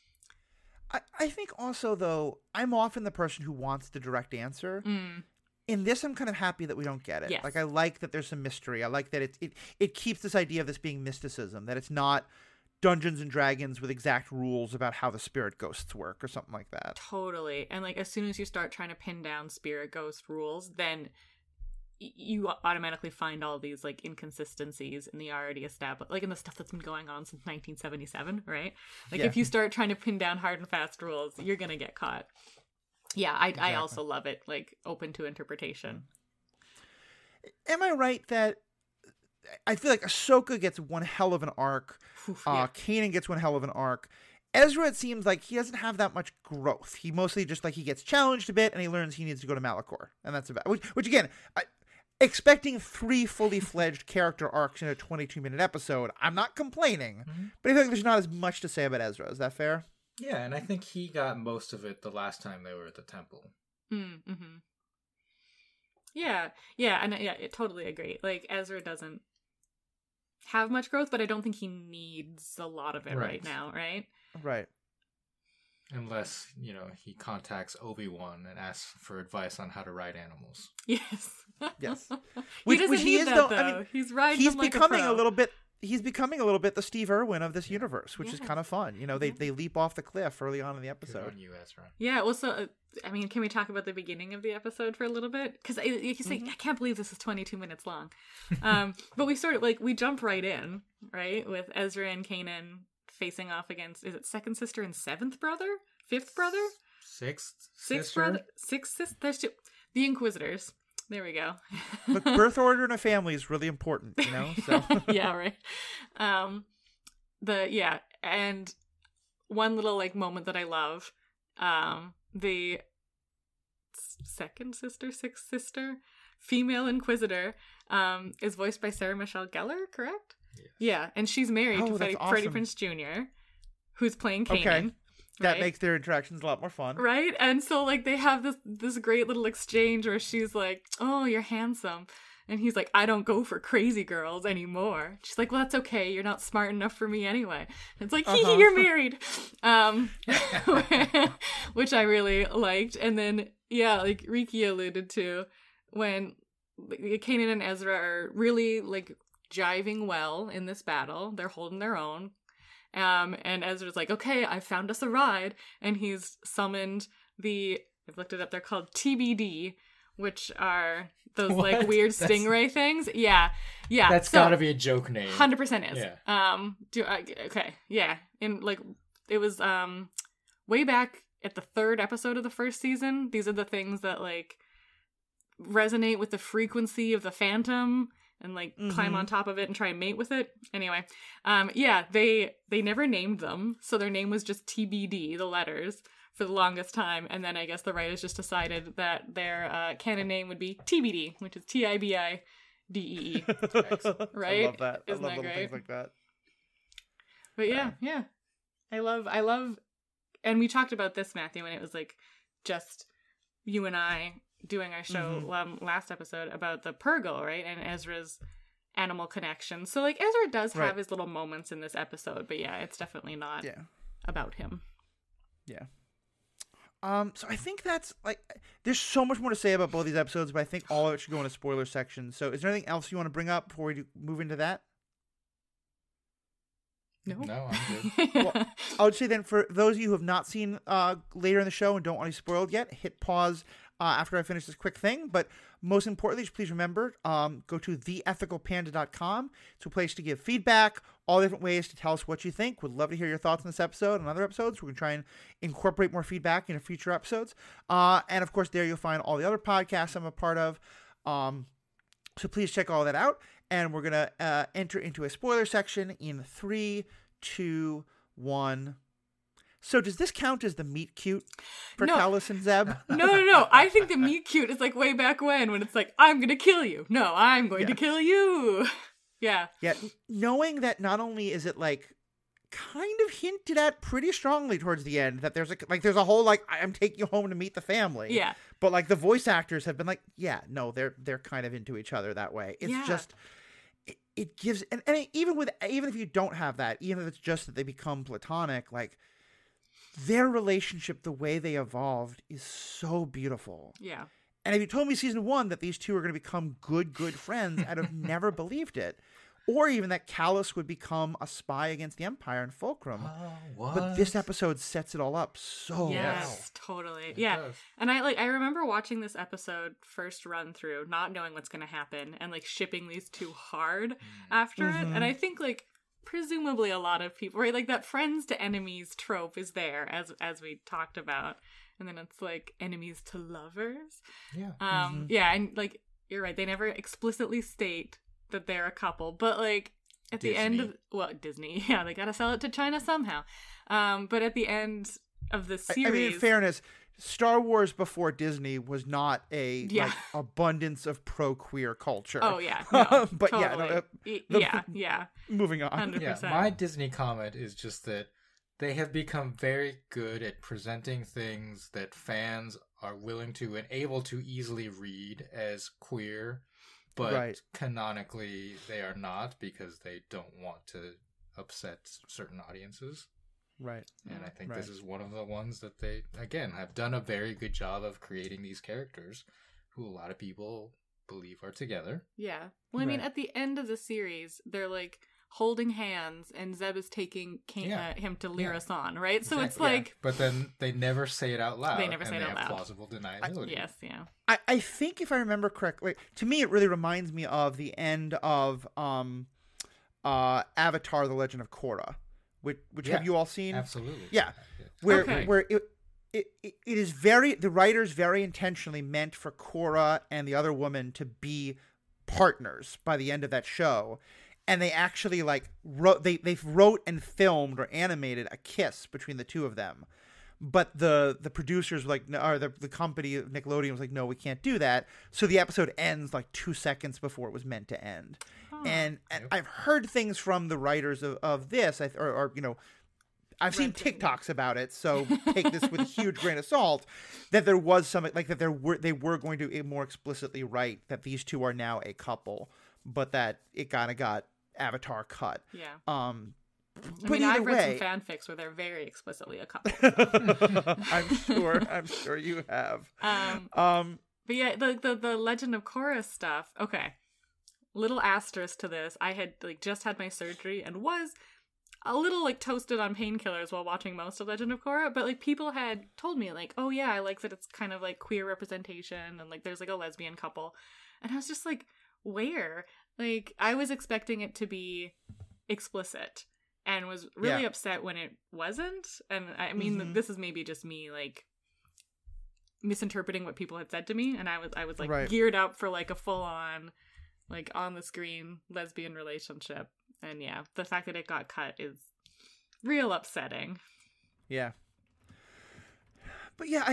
I think also, though, I'm often the person who wants the direct answer. Mm. In this, I'm kind of happy that we don't get it. Yes. Like, I like that there's some mystery. I like that it keeps this idea of this being mysticism, that it's not Dungeons and Dragons with exact rules about how the spirit ghosts work or something like that. Totally. And, like, as soon as you start trying to pin down spirit ghost rules, then you automatically find all these, like, inconsistencies in the already established, like, in the stuff that's been going on since 1977, right? Like, Yeah. if you start trying to pin down hard and fast rules, you're gonna get caught. Yeah, I also love it, like, open to interpretation. Am I right that I feel like Ahsoka gets one hell of an arc, Oof, yeah. Kanan gets one hell of an arc. Ezra, it seems like he doesn't have that much growth. He mostly just, like, he gets challenged a bit and he learns he needs to go to Malachor, and that's about which again, expecting 3 fully fledged character arcs in a 22-minute episode, I'm not complaining, but I feel like there's not as much to say about Ezra. Is that fair? Yeah, and I think he got most of it the last time they were at the temple. Mm-hmm. Yeah, and I totally agree. Like, Ezra doesn't have much growth, but I don't think he needs a lot of it right now, right? Right. Unless, he contacts Obi-Wan and asks for advice on how to ride animals. Yes. Yes. He doesn't need that, though. I mean, he's riding he's them like becoming a pro. He's becoming a little bit the Steve Irwin of this universe, which is Yeah. kind of fun. They leap off the cliff early on in the Good episode. on you, Ezra. Yeah, well, so, I mean, can we talk about the beginning of the episode for a little bit? Because he's like, I can't believe this is 22 minutes long. But we jump right in, right, with Ezra and Kanan facing off against, is it second sister and seventh brother? Fifth brother? Sixth Sixth sister? brother? Sixth sister? There's two. The Inquisitors. There we go. Look, birth order in a family is really important, So Yeah, right. And one little, like, moment that I love, the sixth sister, female Inquisitor, is voiced by Sarah Michelle Gellar, correct? Yes. Yeah, and she's married to that's Freddie awesome. Prinze Jr., who's playing Kanan. Okay. That right? makes their interactions a lot more fun. Right? And so, like, they have this great little exchange where she's like, oh, you're handsome. And he's like, I don't go for crazy girls anymore. She's like, well, that's okay. You're not smart enough for me anyway. And it's like, hee, you're married. Which I really liked. And then, yeah, like Riki alluded to, when Kanan and Ezra are really, like, jiving well in this battle. They're holding their own. And Ezra's like, okay, I found us a ride. And he's summoned I've looked it up, they're called TBD, which are those like weird stingray things. Yeah. That's gotta be a joke name. 100% is. Yeah. Okay. Yeah. And like, it was way back at the 3rd episode of the 1st season. These are the things that like resonate with the frequency of the Phantom and like climb on top of it and try and mate with it. Anyway, they never named them, so their name was just TBD, the letters, for the longest time. And then I guess the writers just decided that their canon name would be TBD, which is TIBIDEE. Right? I love that. Isn't I that love little great? things like that. But yeah. I love, and we talked about this, Matthew, when it was like just you and I doing our show last episode about the Purrgil, right? And Ezra's animal connection. So like Ezra does have his little moments in this episode, but yeah, it's definitely not about him. Yeah. So I think that's like, there's so much more to say about both these episodes, but I think all of it should go in a spoiler section. So is there anything else you want to bring up before we move into that? No, I'm good. Well, I would say then, for those of you who have not seen later in the show and don't want to be spoiled yet, hit pause after I finish this quick thing. But most importantly, please remember, go to theethicalpanda.com. It's a place to give feedback, all different ways to tell us what you think. Would love to hear your thoughts on this episode and other episodes. We're going to try and incorporate more feedback into future episodes. And of course, there you'll find all the other podcasts I'm a part of. So please check all that out. And we're going to enter into a spoiler section in 3, 2, 1. So does this count as the meet cute for Callus and Zeb? No. I think the meet cute is like way back when it's like, I'm going to kill you. No, I'm going to kill you. Yeah. Yeah. Knowing that not only is it like kind of hinted at pretty strongly towards the end that there's there's a whole like I'm taking you home to meet the family. Yeah. But like the voice actors have been like, yeah, no, they're kind of into each other that way. It's just it gives and even if you don't have that, even if it's just that they become platonic, like their relationship, the way they evolved is so beautiful. Yeah. And if you told me season 1 that these two are going to become good friends, I'd have never believed it. Or even that Callus would become a spy against the Empire in Fulcrum. But this episode sets it all up so well. Totally. It yeah. does. And I remember watching this episode first run through, not knowing what's going to happen, and like shipping these two hard after it. And I think like presumably a lot of people, right? Like that friends to enemies trope is there as we talked about. And then it's like enemies to lovers. Yeah. Yeah, and like you're right, they never explicitly state that they're a couple, but like at the end of Disney, yeah, they gotta sell it to China somehow. But at the end of the series, I mean, in fairness, Star Wars before Disney was not a like abundance of pro-queer culture. Oh yeah, no, but totally. yeah. Moving on. 100%. Yeah, my Disney comment is just that they have become very good at presenting things that fans are willing to and able to easily read as queer, but canonically they are not because they don't want to upset certain audiences. Right. And I think this is one of the ones that they, again, have done a very good job of creating these characters who a lot of people believe are together. Yeah. Well, I mean, at the end of the series, they're like holding hands and Zeb is taking him to Lyra-san, right? So it's like... But then they never say it out loud. They never say it out loud. Plausible deniability. Yes, yeah. I think if I remember correctly, to me it really reminds me of the end of Avatar: The Legend of Korra, which have you all seen? Absolutely. Yeah. Where it is the writers very intentionally meant for Korra and the other woman to be partners by the end of that show. And they actually like they wrote and filmed or animated a kiss between the two of them, but the producers were like, or the company Nickelodeon was like, no, we can't do that. So the episode ends like 2 seconds before it was meant to end. And I've heard things from the writers of this, or you know, I've seen TikToks about it. So take this with a huge grain of salt. That there was some like that they were going to more explicitly write that these two are now a couple, but that it kind of got Avatar cut. Yeah. But I mean, I've read some fanfics where they're very explicitly a couple. I'm sure you have. But yeah, the Legend of Korra stuff. Okay, little asterisk to this. I had like just had my surgery and was a little like toasted on painkillers while watching most of Legend of Korra. But like people had told me like, oh yeah, I like that it's kind of like queer representation and like there's like a lesbian couple, and I was just like, where? Like, I was expecting it to be explicit and was really upset when it wasn't. And I mean, this is maybe just me, like, misinterpreting what people had said to me. And I was like, geared up for, like, a full-on, like, on-the-screen lesbian relationship. And, yeah, the fact that it got cut is real upsetting. Yeah. But, yeah,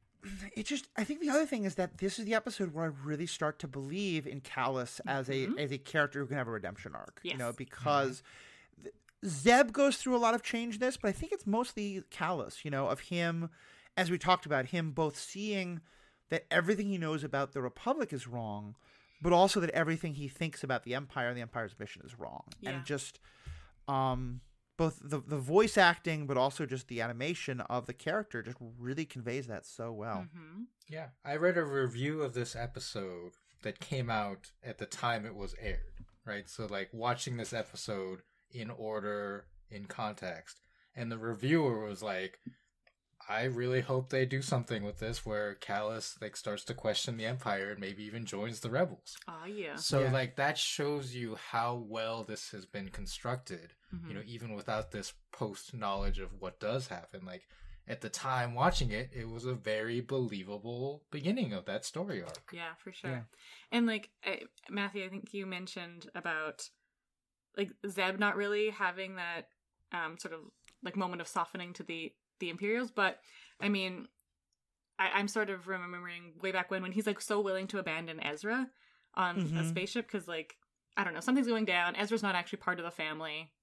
I think the other thing is that this is the episode where I really start to believe in Callus as a character who can have a redemption arc. Yes. You know, because Zeb goes through a lot of change in this, but I think it's mostly Callus, you know, of him, as we talked about, him both seeing that everything he knows about the Republic is wrong, but also that everything he thinks about the Empire and the Empire's mission is wrong. Yeah. And just both the voice acting, but also just the animation of the character just really conveys that so well. Mm-hmm. Yeah. I read a review of this episode that came out at the time it was aired, right? So, like, watching this episode in order, in context, and the reviewer was like, I really hope they do something with this where Callus, like, starts to question the Empire and maybe even joins the rebels. Oh, yeah. So, like, that shows you how well this has been constructed, you know, even without this post-knowledge of what does happen. Like, at the time watching it, it was a very believable beginning of that story arc. Yeah, for sure. Yeah. And, like, Matthew, I think you mentioned about, like, Zeb not really having that sort of, like, moment of softening to the Imperials, but I mean, I'm sort of remembering way back when he's like so willing to abandon Ezra on a spaceship because, like, I don't know, something's going down. Ezra's not actually part of the family,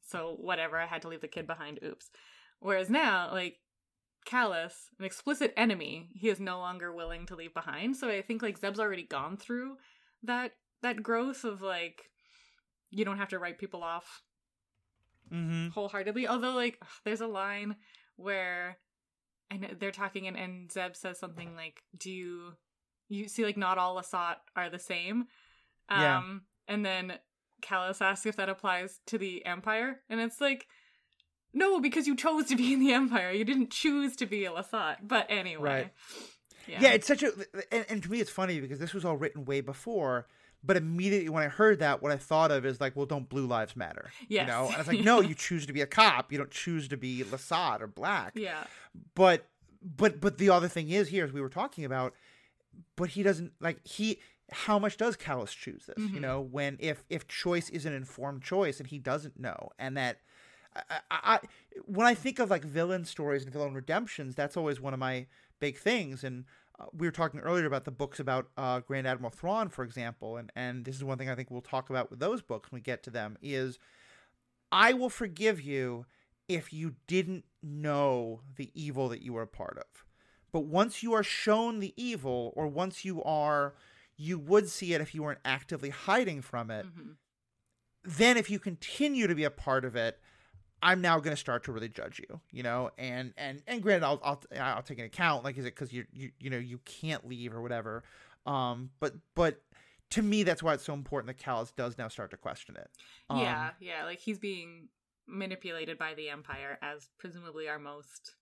so whatever, I had to leave the kid behind, oops. Whereas now, like, Callus, an explicit enemy, he is no longer willing to leave behind. So I think, like, Zeb's already gone through that growth of, like, you don't have to write people off wholeheartedly. Although, like, there's a line where and they're talking and Zeb says something like, do you see, like, not all Lasat are the same? And then Callus asks if that applies to the Empire. And it's like, no, because you chose to be in the Empire. You didn't choose to be a Lasat. But anyway. Right. Yeah, it's such a... And to me, it's funny because this was all written way before. But immediately when I heard that, what I thought of is like, well, don't blue lives matter? Yes. You know? And it's like, no, you choose to be a cop. You don't choose to be Lasat or black. Yeah. But the other thing is here, as we were talking about, but he doesn't, like, how much does Callus choose this? You know, when if choice is an informed choice and he doesn't know, and that I when I think of, like, villain stories and villain redemptions, that's always one of my big things. And we were talking earlier about the books about Grand Admiral Thrawn, for example, and this is one thing I think we'll talk about with those books when we get to them, is I will forgive you if you didn't know the evil that you were a part of. But once you are shown the evil, or once you would see it if you weren't actively hiding from it, then if you continue to be a part of it, I'm now going to start to really judge you, you know, and granted, I'll take an account, like, is it because you can't leave or whatever, but to me, that's why it's so important that Callus does now start to question it. Yeah, like, he's being manipulated by the Empire as presumably our most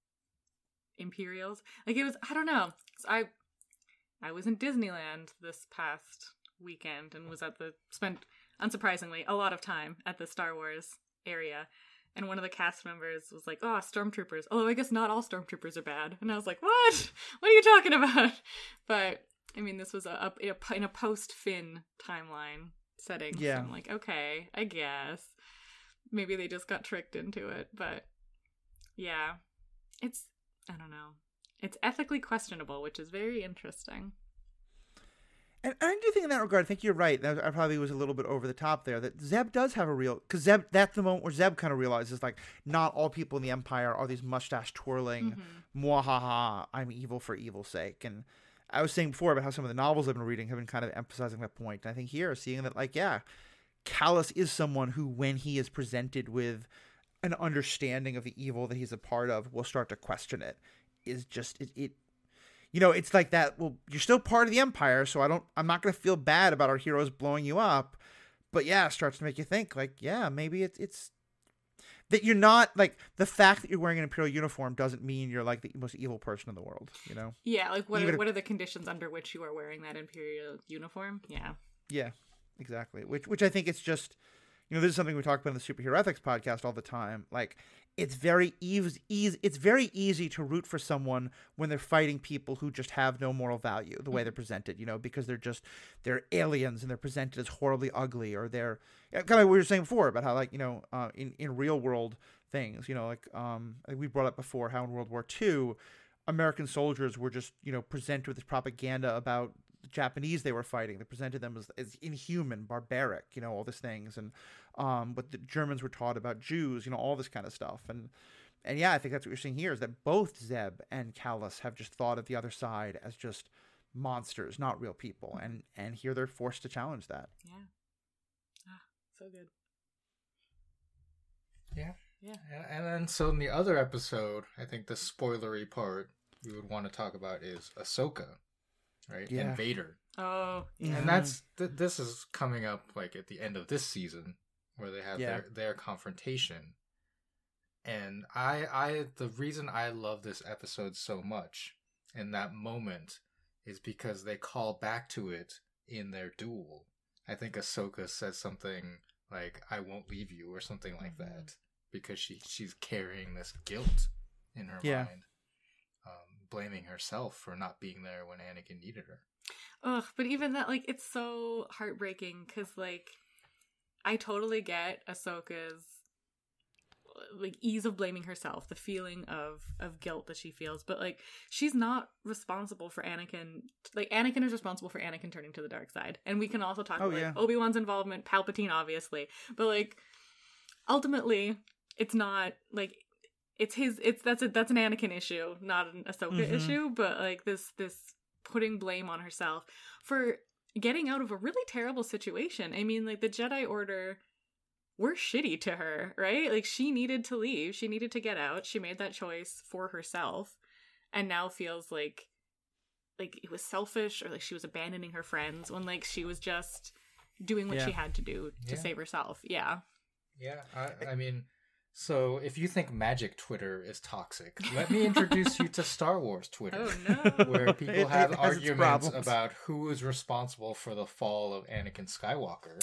Imperials. Like, it was, I don't know, I was in Disneyland this past weekend and spent, unsurprisingly, a lot of time at the Star Wars area. And one of the cast members was like, oh, stormtroopers. Although I guess not all stormtroopers are bad. And I was like, what? What are you talking about? But, I mean, this was in a post-Finn timeline setting. Yeah. So I'm like, okay, I guess. Maybe they just got tricked into it. But, yeah. I don't know. It's ethically questionable, which is very interesting. And I do think in that regard, I think you're right. I probably was a little bit over the top there. That Zeb does have a real... Because that's the moment where Zeb kind of realizes, like, not all people in the Empire are these mustache-twirling, mwahaha, I'm evil for evil's sake. And I was saying before about how some of the novels I've been reading have been kind of emphasizing that point. And I think here, seeing that, like, yeah, Callus is someone who, when he is presented with an understanding of the evil that he's a part of, will start to question it. Is just... it you know, it's like that, well, you're still part of the Empire, so I'm not going to feel bad about our heroes blowing you up. But yeah, it starts to make you think, like, yeah, maybe it's that you're not, like, the fact that you're wearing an Imperial uniform doesn't mean you're, like, the most evil person in the world, you know? Yeah, like, what are the conditions under which you are wearing that Imperial uniform? Yeah. Yeah, exactly. Which I think it's just, you know, this is something we talk about in the Superhero Ethics podcast all the time. Like, it's very easy to root for someone when they're fighting people who just have no moral value, the way they're presented, you know, because they're aliens and they're presented as horribly ugly, or they're kind of like we were saying before about how, like, you know, in real world things, you know, like I think we brought up before how in World War II, American soldiers were just, you know, presented with this propaganda about the Japanese they were fighting. They presented them as inhuman, barbaric, you know, all these things. And what the Germans were taught about Jews, you know, all this kind of stuff. And yeah, I think that's what you're seeing here, is that both Zeb and Callus have just thought of the other side as just monsters, not real people. And here they're forced to challenge that. Yeah. Ah, so good. Yeah. And then, so in the other episode, I think the spoilery part we would want to talk about is Ahsoka, right? Yeah. And Vader. Oh, yeah. And that's this is coming up, like, at the end of this season, where they have their confrontation. And the reason I love this episode so much in that moment is because they call back to it in their duel. I think Ahsoka says something like, I won't leave you, or something like that, because she's carrying this guilt in her mind, blaming herself for not being there when Anakin needed her. Ugh, but even that, like, it's so heartbreaking, because, like, I totally get Ahsoka's, like, ease of blaming herself, the feeling of guilt that she feels, but, like, she's not responsible for Anakin. Like, Anakin is responsible for Anakin turning to the dark side, and we can also talk about like, Obi-Wan's involvement, Palpatine, obviously, but, like, ultimately, it's not like it's that's an Anakin issue, not an Ahsoka issue. But like this putting blame on herself for getting out of a really terrible situation. I mean, like the Jedi Order were shitty to her, right? Like she needed to leave, she needed to get out. She made that choice for herself, and now feels like it was selfish, or like she was abandoning her friends when like she was just doing what she had to do to save herself. Yeah. I mean, so if you think magic Twitter is toxic, let me introduce you to Star Wars Twitter. Oh no. Where people have it has its arguments problems. about who is responsible for the fall of Anakin Skywalker.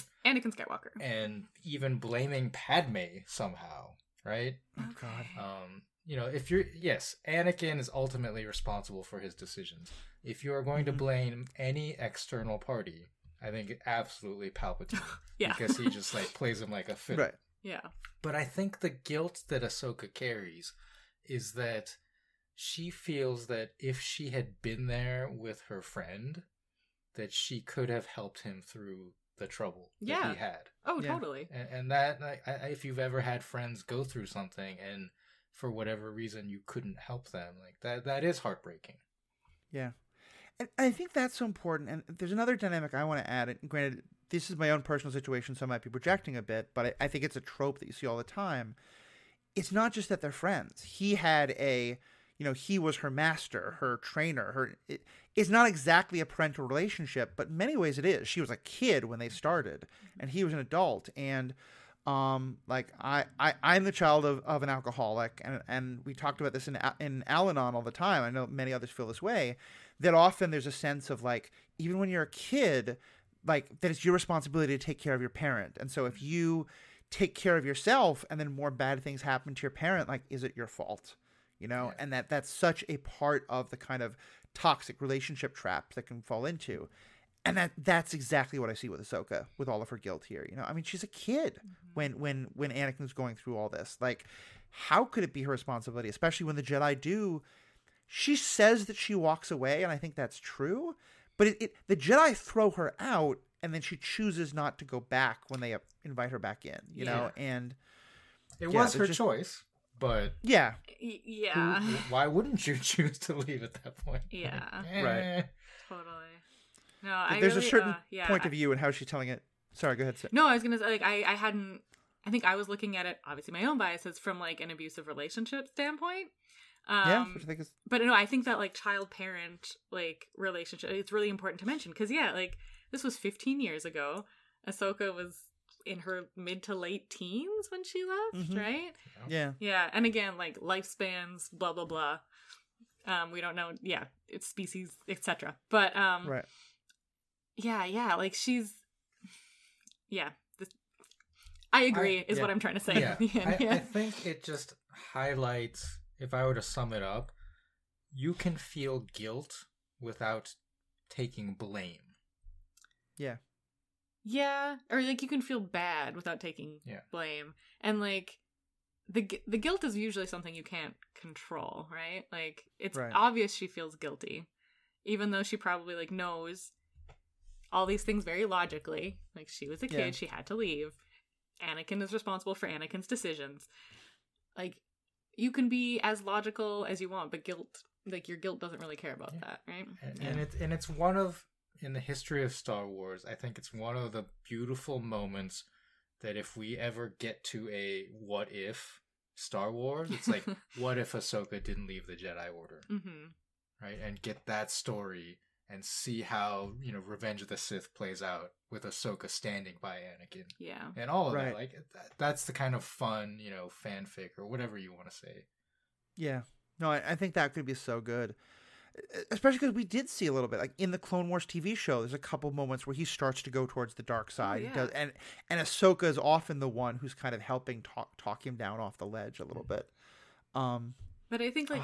And even blaming Padme somehow, right? Oh God. You know, Anakin is ultimately responsible for his decisions. If you are going to blame any external party, I think absolutely Palpatine. Yeah. Because he just like plays him like a fiddle. Right. Yeah. But I think the guilt that Ahsoka carries is that she feels that if she had been there with her friend, that she could have helped him through the trouble that he had. Oh, Yeah. totally. And that, like, if you've ever had friends go through something and for whatever reason you couldn't help them, like that is heartbreaking. Yeah. And I think that's so important. And there's another dynamic I want to add. And granted, this is my own personal situation, so I might be projecting a bit, but I think it's a trope that you see all the time. It's not just that they're friends. He had he was her master, her trainer. It's not exactly a parental relationship, but in many ways it is. She was a kid when they started, and he was an adult. And I'm the child of an alcoholic, and we talked about this in Al-Anon all the time. I know many others feel this way, that often there's a sense of like, even when you're a kid, like that it's your responsibility to take care of your parent. And so if you take care of yourself and then more bad things happen to your parent, like, is it your fault? You know, and that's such a part of the kind of toxic relationship trap that can fall into. And that's exactly what I see with Ahsoka, with all of her guilt here. You know, I mean, she's a kid when Anakin's going through all this. Like, how could it be her responsibility, especially when the Jedi do? She says that she walks away, and I think that's true. But the Jedi throw her out, and then she chooses not to go back when they invite her back in. You know, and it was her choice. But yeah, why wouldn't you choose to leave at that point? Yeah, right, totally. No, there's a certain point of view and how she's telling it. Sorry, go ahead. Sid. No, I was gonna say, like, I think I was looking at it, obviously my own biases, from like an abusive relationship standpoint. Which I think is. But no, I think that like child parent like relationship, it's really important to mention because like this was 15 years ago. Ahsoka was in her mid to late teens when she left, right? Yeah. And again, like lifespans, blah blah blah. We don't know. Yeah, it's species, etc. But right. Yeah. Like she's. Yeah. I agree. Is what I'm trying to say. Yeah. I think it just highlights. If I were to sum it up, you can feel guilt without taking blame. Yeah. Yeah, or like you can feel bad without taking blame. And like the guilt is usually something you can't control, right? Like it's obvious she feels guilty, even though she probably like knows all these things very logically. Like she was a kid, she had to leave. Anakin is responsible for Anakin's decisions. Like you can be as logical as you want, but guilt, like your guilt doesn't really care about that, right? And it's one of, in the history of Star Wars, I think it's one of the beautiful moments that if we ever get to a what if Star Wars, it's like, what if Ahsoka didn't leave the Jedi Order? Right? And get that story and see how, Revenge of the Sith plays out with Ahsoka standing by Anakin. Yeah. And all of that. Like, that's the kind of fun, fanfic or whatever you want to say. Yeah. No, I think that could be so good. Especially because we did see a little bit, like in the Clone Wars TV show, there's a couple moments where he starts to go towards the dark side. Oh, yeah. He does, and Ahsoka is often the one who's kind of helping talk him down off the ledge a little bit. But I think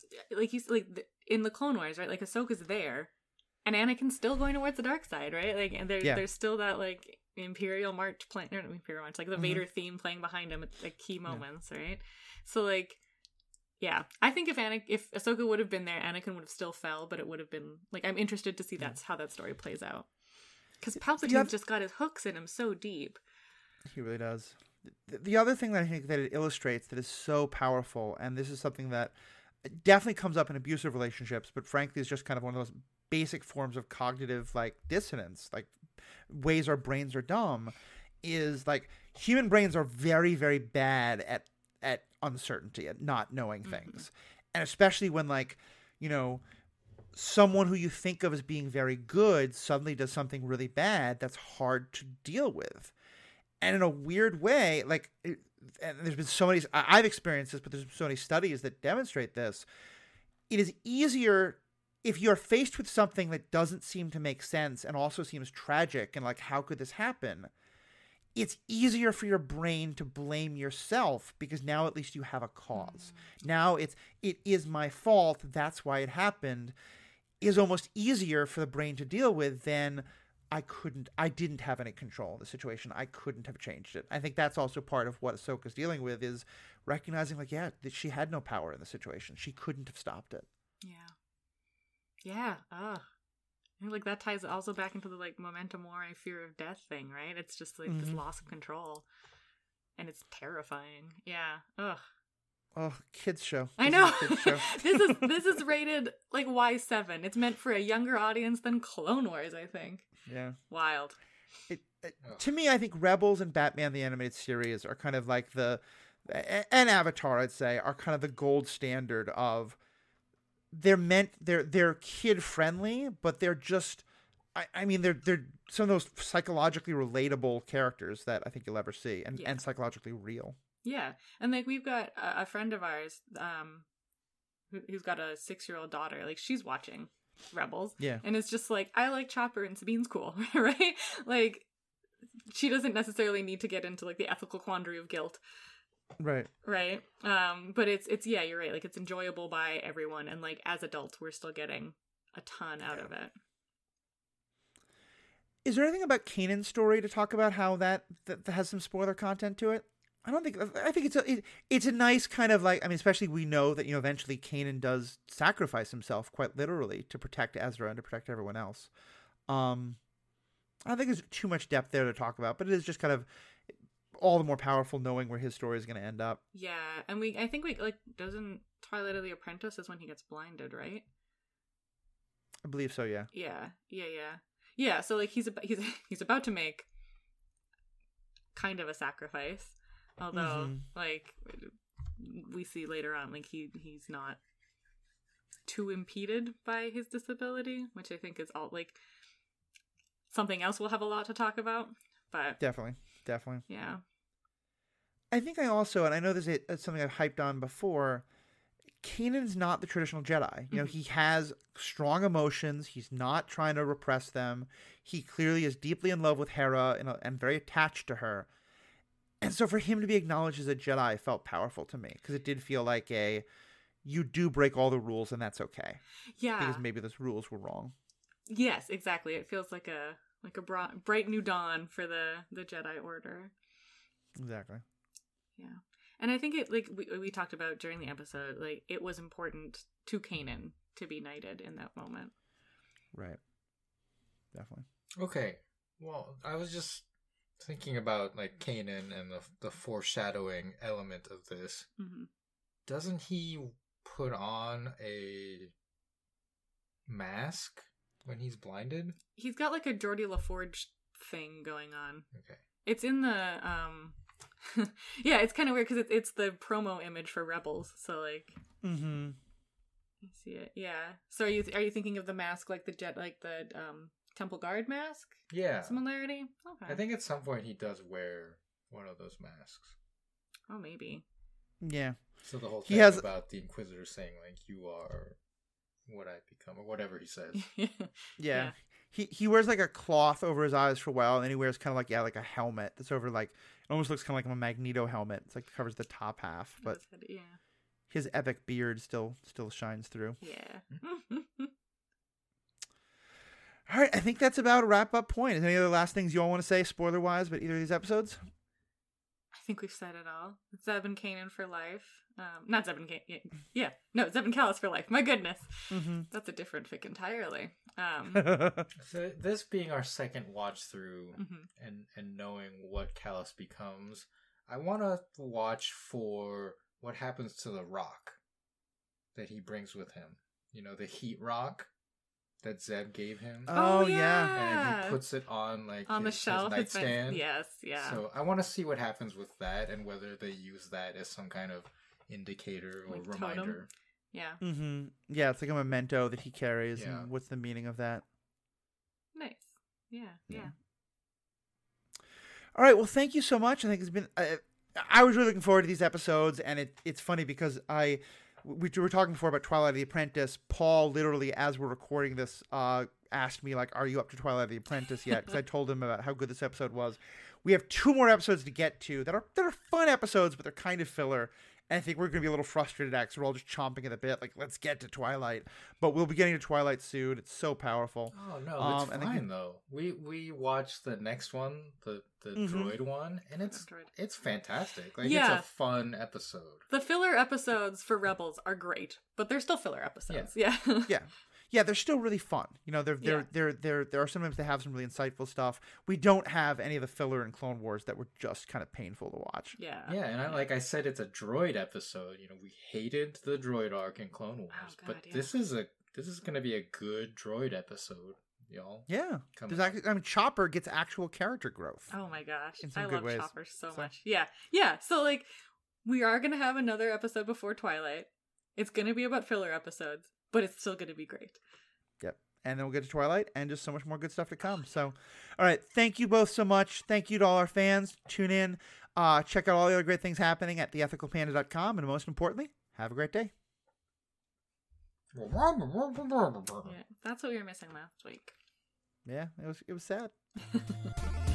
in the Clone Wars, right? Like Ahsoka's there, and Anakin's still going towards the dark side, right? Like, and there's still that like Imperial March playing, or not Imperial March, like the Vader theme playing behind him at like key moments, right? So like. Yeah, I think if Ahsoka would have been there, Anakin would have still fell, but it would have been like, I'm interested to see that's how that story plays out, because Palpatine's just got his hooks in him so deep. He really does. The other thing that I think that it illustrates that is so powerful, and this is something that definitely comes up in abusive relationships, but frankly is just kind of one of those basic forms of cognitive like dissonance, like ways our brains are dumb, is like human brains are very, very bad at uncertainty, at not knowing things. And especially when, like, you know, someone who you think of as being very good suddenly does something really bad that's hard to deal with. And in a weird way, like, and there's been so many, I've experienced this, but there's so many studies that demonstrate this. It is easier if you're faced with something that doesn't seem to make sense and also seems tragic and like, how could this happen? It's easier for your brain to blame yourself because now at least you have a cause. Now it is my fault. That's why it happened, is almost easier for the brain to deal with than I didn't have any control of the situation. I couldn't have changed it. I think that's also part of what Ahsoka's dealing with, is recognizing like, yeah, that she had no power in the situation. She couldn't have stopped it. Yeah. Ugh. I think, like, that ties also back into the like memento mori, fear of death thing, right? It's just like this loss of control, and it's terrifying. Yeah. Ugh. Oh, kids show. I know. Kids show. This is rated like Y7. It's meant for a younger audience than Clone Wars, I think. Yeah. Wild. To me, I think Rebels and Batman the Animated Series are kind of like and Avatar, I'd say, are kind of the gold standard of, they're kid friendly, but they're just, I mean, they're some of those psychologically relatable characters that I think you'll ever see, and psychologically real. Yeah. And like, we've got a friend of ours, who's got a 6-year-old daughter. Like, she's watching Rebels. Yeah. And it's just like, I like Chopper and Sabine's cool, right? Like, she doesn't necessarily need to get into like the ethical quandary of guilt. Right. But it's yeah, you're right. Like, it's enjoyable by everyone, and like, as adults, we're still getting a ton out of it. Is there anything about Kanan's story to talk about, how that has some spoiler content to it? I think it's a nice kind of like, I mean, especially we know that, you know, eventually Kanan does sacrifice himself quite literally to protect Ezra and to protect everyone else. I don't think there's too much depth there to talk about, but it is just kind of all the more powerful knowing where his story is going to end up. Yeah, and I think doesn't Twilight of the Apprentice is when he gets blinded, right? I believe so, yeah. Yeah, so like he's about to make kind of a sacrifice. Although like we see later on, like he's not too impeded by his disability, which I think is all like something else we'll have a lot to talk about. But definitely. Yeah. I think I also, and I know this is something I've hyped on before, Kanan's not the traditional Jedi. You know, he has strong emotions. He's not trying to repress them. He clearly is deeply in love with Hera and very attached to her. And so for him to be acknowledged as a Jedi felt powerful to me, because it did feel like you do break all the rules and that's okay. Yeah. Because maybe those rules were wrong. Yes, exactly. It feels like a bright new dawn for the Jedi Order. Exactly. Yeah. And I think it, like we talked about during the episode, like it was important to Kanan to be knighted in that moment. Right. Definitely. Okay. Well, I was just thinking about like Kanan and the foreshadowing element of this. Mm-hmm. Doesn't he put on a mask when he's blinded? He's got like a Geordie LaForge thing going on. Okay. It's in the yeah, it's kind of weird because it's the promo image for Rebels. So like, you see it. Yeah. So are you thinking of the mask like the Temple Guard mask? Yeah. Similarity. Okay. I think at some point he does wear one of those masks. Oh, maybe. Yeah. So the whole thing about the Inquisitor saying like, "You are what I become," or whatever he says. Yeah. He wears like a cloth over his eyes for a while, and then he wears kind of like a helmet that's over like, it almost looks kind of like a Magneto helmet. It's like covers the top half, but his epic beard still shines through. Yeah. All right, I think that's about a wrap up point. Is there any other last things you all want to say, spoiler wise, about either of these episodes? I think we've said it all. Zeb and Kanan for life. Not Zeb and Kanan. Yeah. No, Zeb and Kallus for life. My goodness. Mm-hmm. That's a different fic entirely. So this being our second watch through and knowing what Kallus becomes, I want to watch for what happens to the rock that he brings with him. You know, the heat rock that Zeb gave him. Oh, yeah. And he puts it on like on the his shelf. nightstand. Yes, yeah. So I want to see what happens with that and whether they use that as some kind of indicator or Like reminder. totem? Yeah. Mm-hmm. Yeah, it's like a memento that he carries. Yeah. And what's the meaning of that? Nice. Yeah. All right. Well, thank you so much. I think it's been. I was really looking forward to these episodes, and it's funny because we were talking before about Twilight of the Apprentice. Paul literally, as we're recording this, asked me like, "Are you up to Twilight of the Apprentice yet?" Because I told him about how good this episode was. We have 2 more episodes to get to that are fun episodes, but they're kind of filler. And I think we're going to be a little frustrated because we're all just chomping at the bit. Like, let's get to Twilight. But we'll be getting to Twilight soon. It's so powerful. Oh no, it's and fine though. We watched the next one, the droid one, and it's fantastic. Like Yeah. it's a fun episode. The filler episodes for Rebels are great, but they're still filler episodes. Yeah. Yeah, they're still really fun. You know, there are sometimes they have some really insightful stuff. We don't have any of the filler in Clone Wars that were just kind of painful to watch. Yeah. Yeah, and like I said, it's a droid episode. You know, we hated the droid arc in Clone Wars, God, but this is going to be a good droid episode, y'all. Yeah, Coming there's actually, I mean, Chopper gets actual character growth. Oh my gosh. In some I good love ways. Chopper so much. Yeah. So like we are gonna have another episode before Twilight. It's gonna be about filler episodes, but it's still gonna be great. Yep. And then we'll get to Twilight and just so much more good stuff to come. So, all right. Thank you both so much. Thank you to all our fans. Tune in. Check out all the other great things happening at theethicalpanda.com. And most importantly, have a great day. Yeah. That's what we were missing last week. Yeah, it was sad.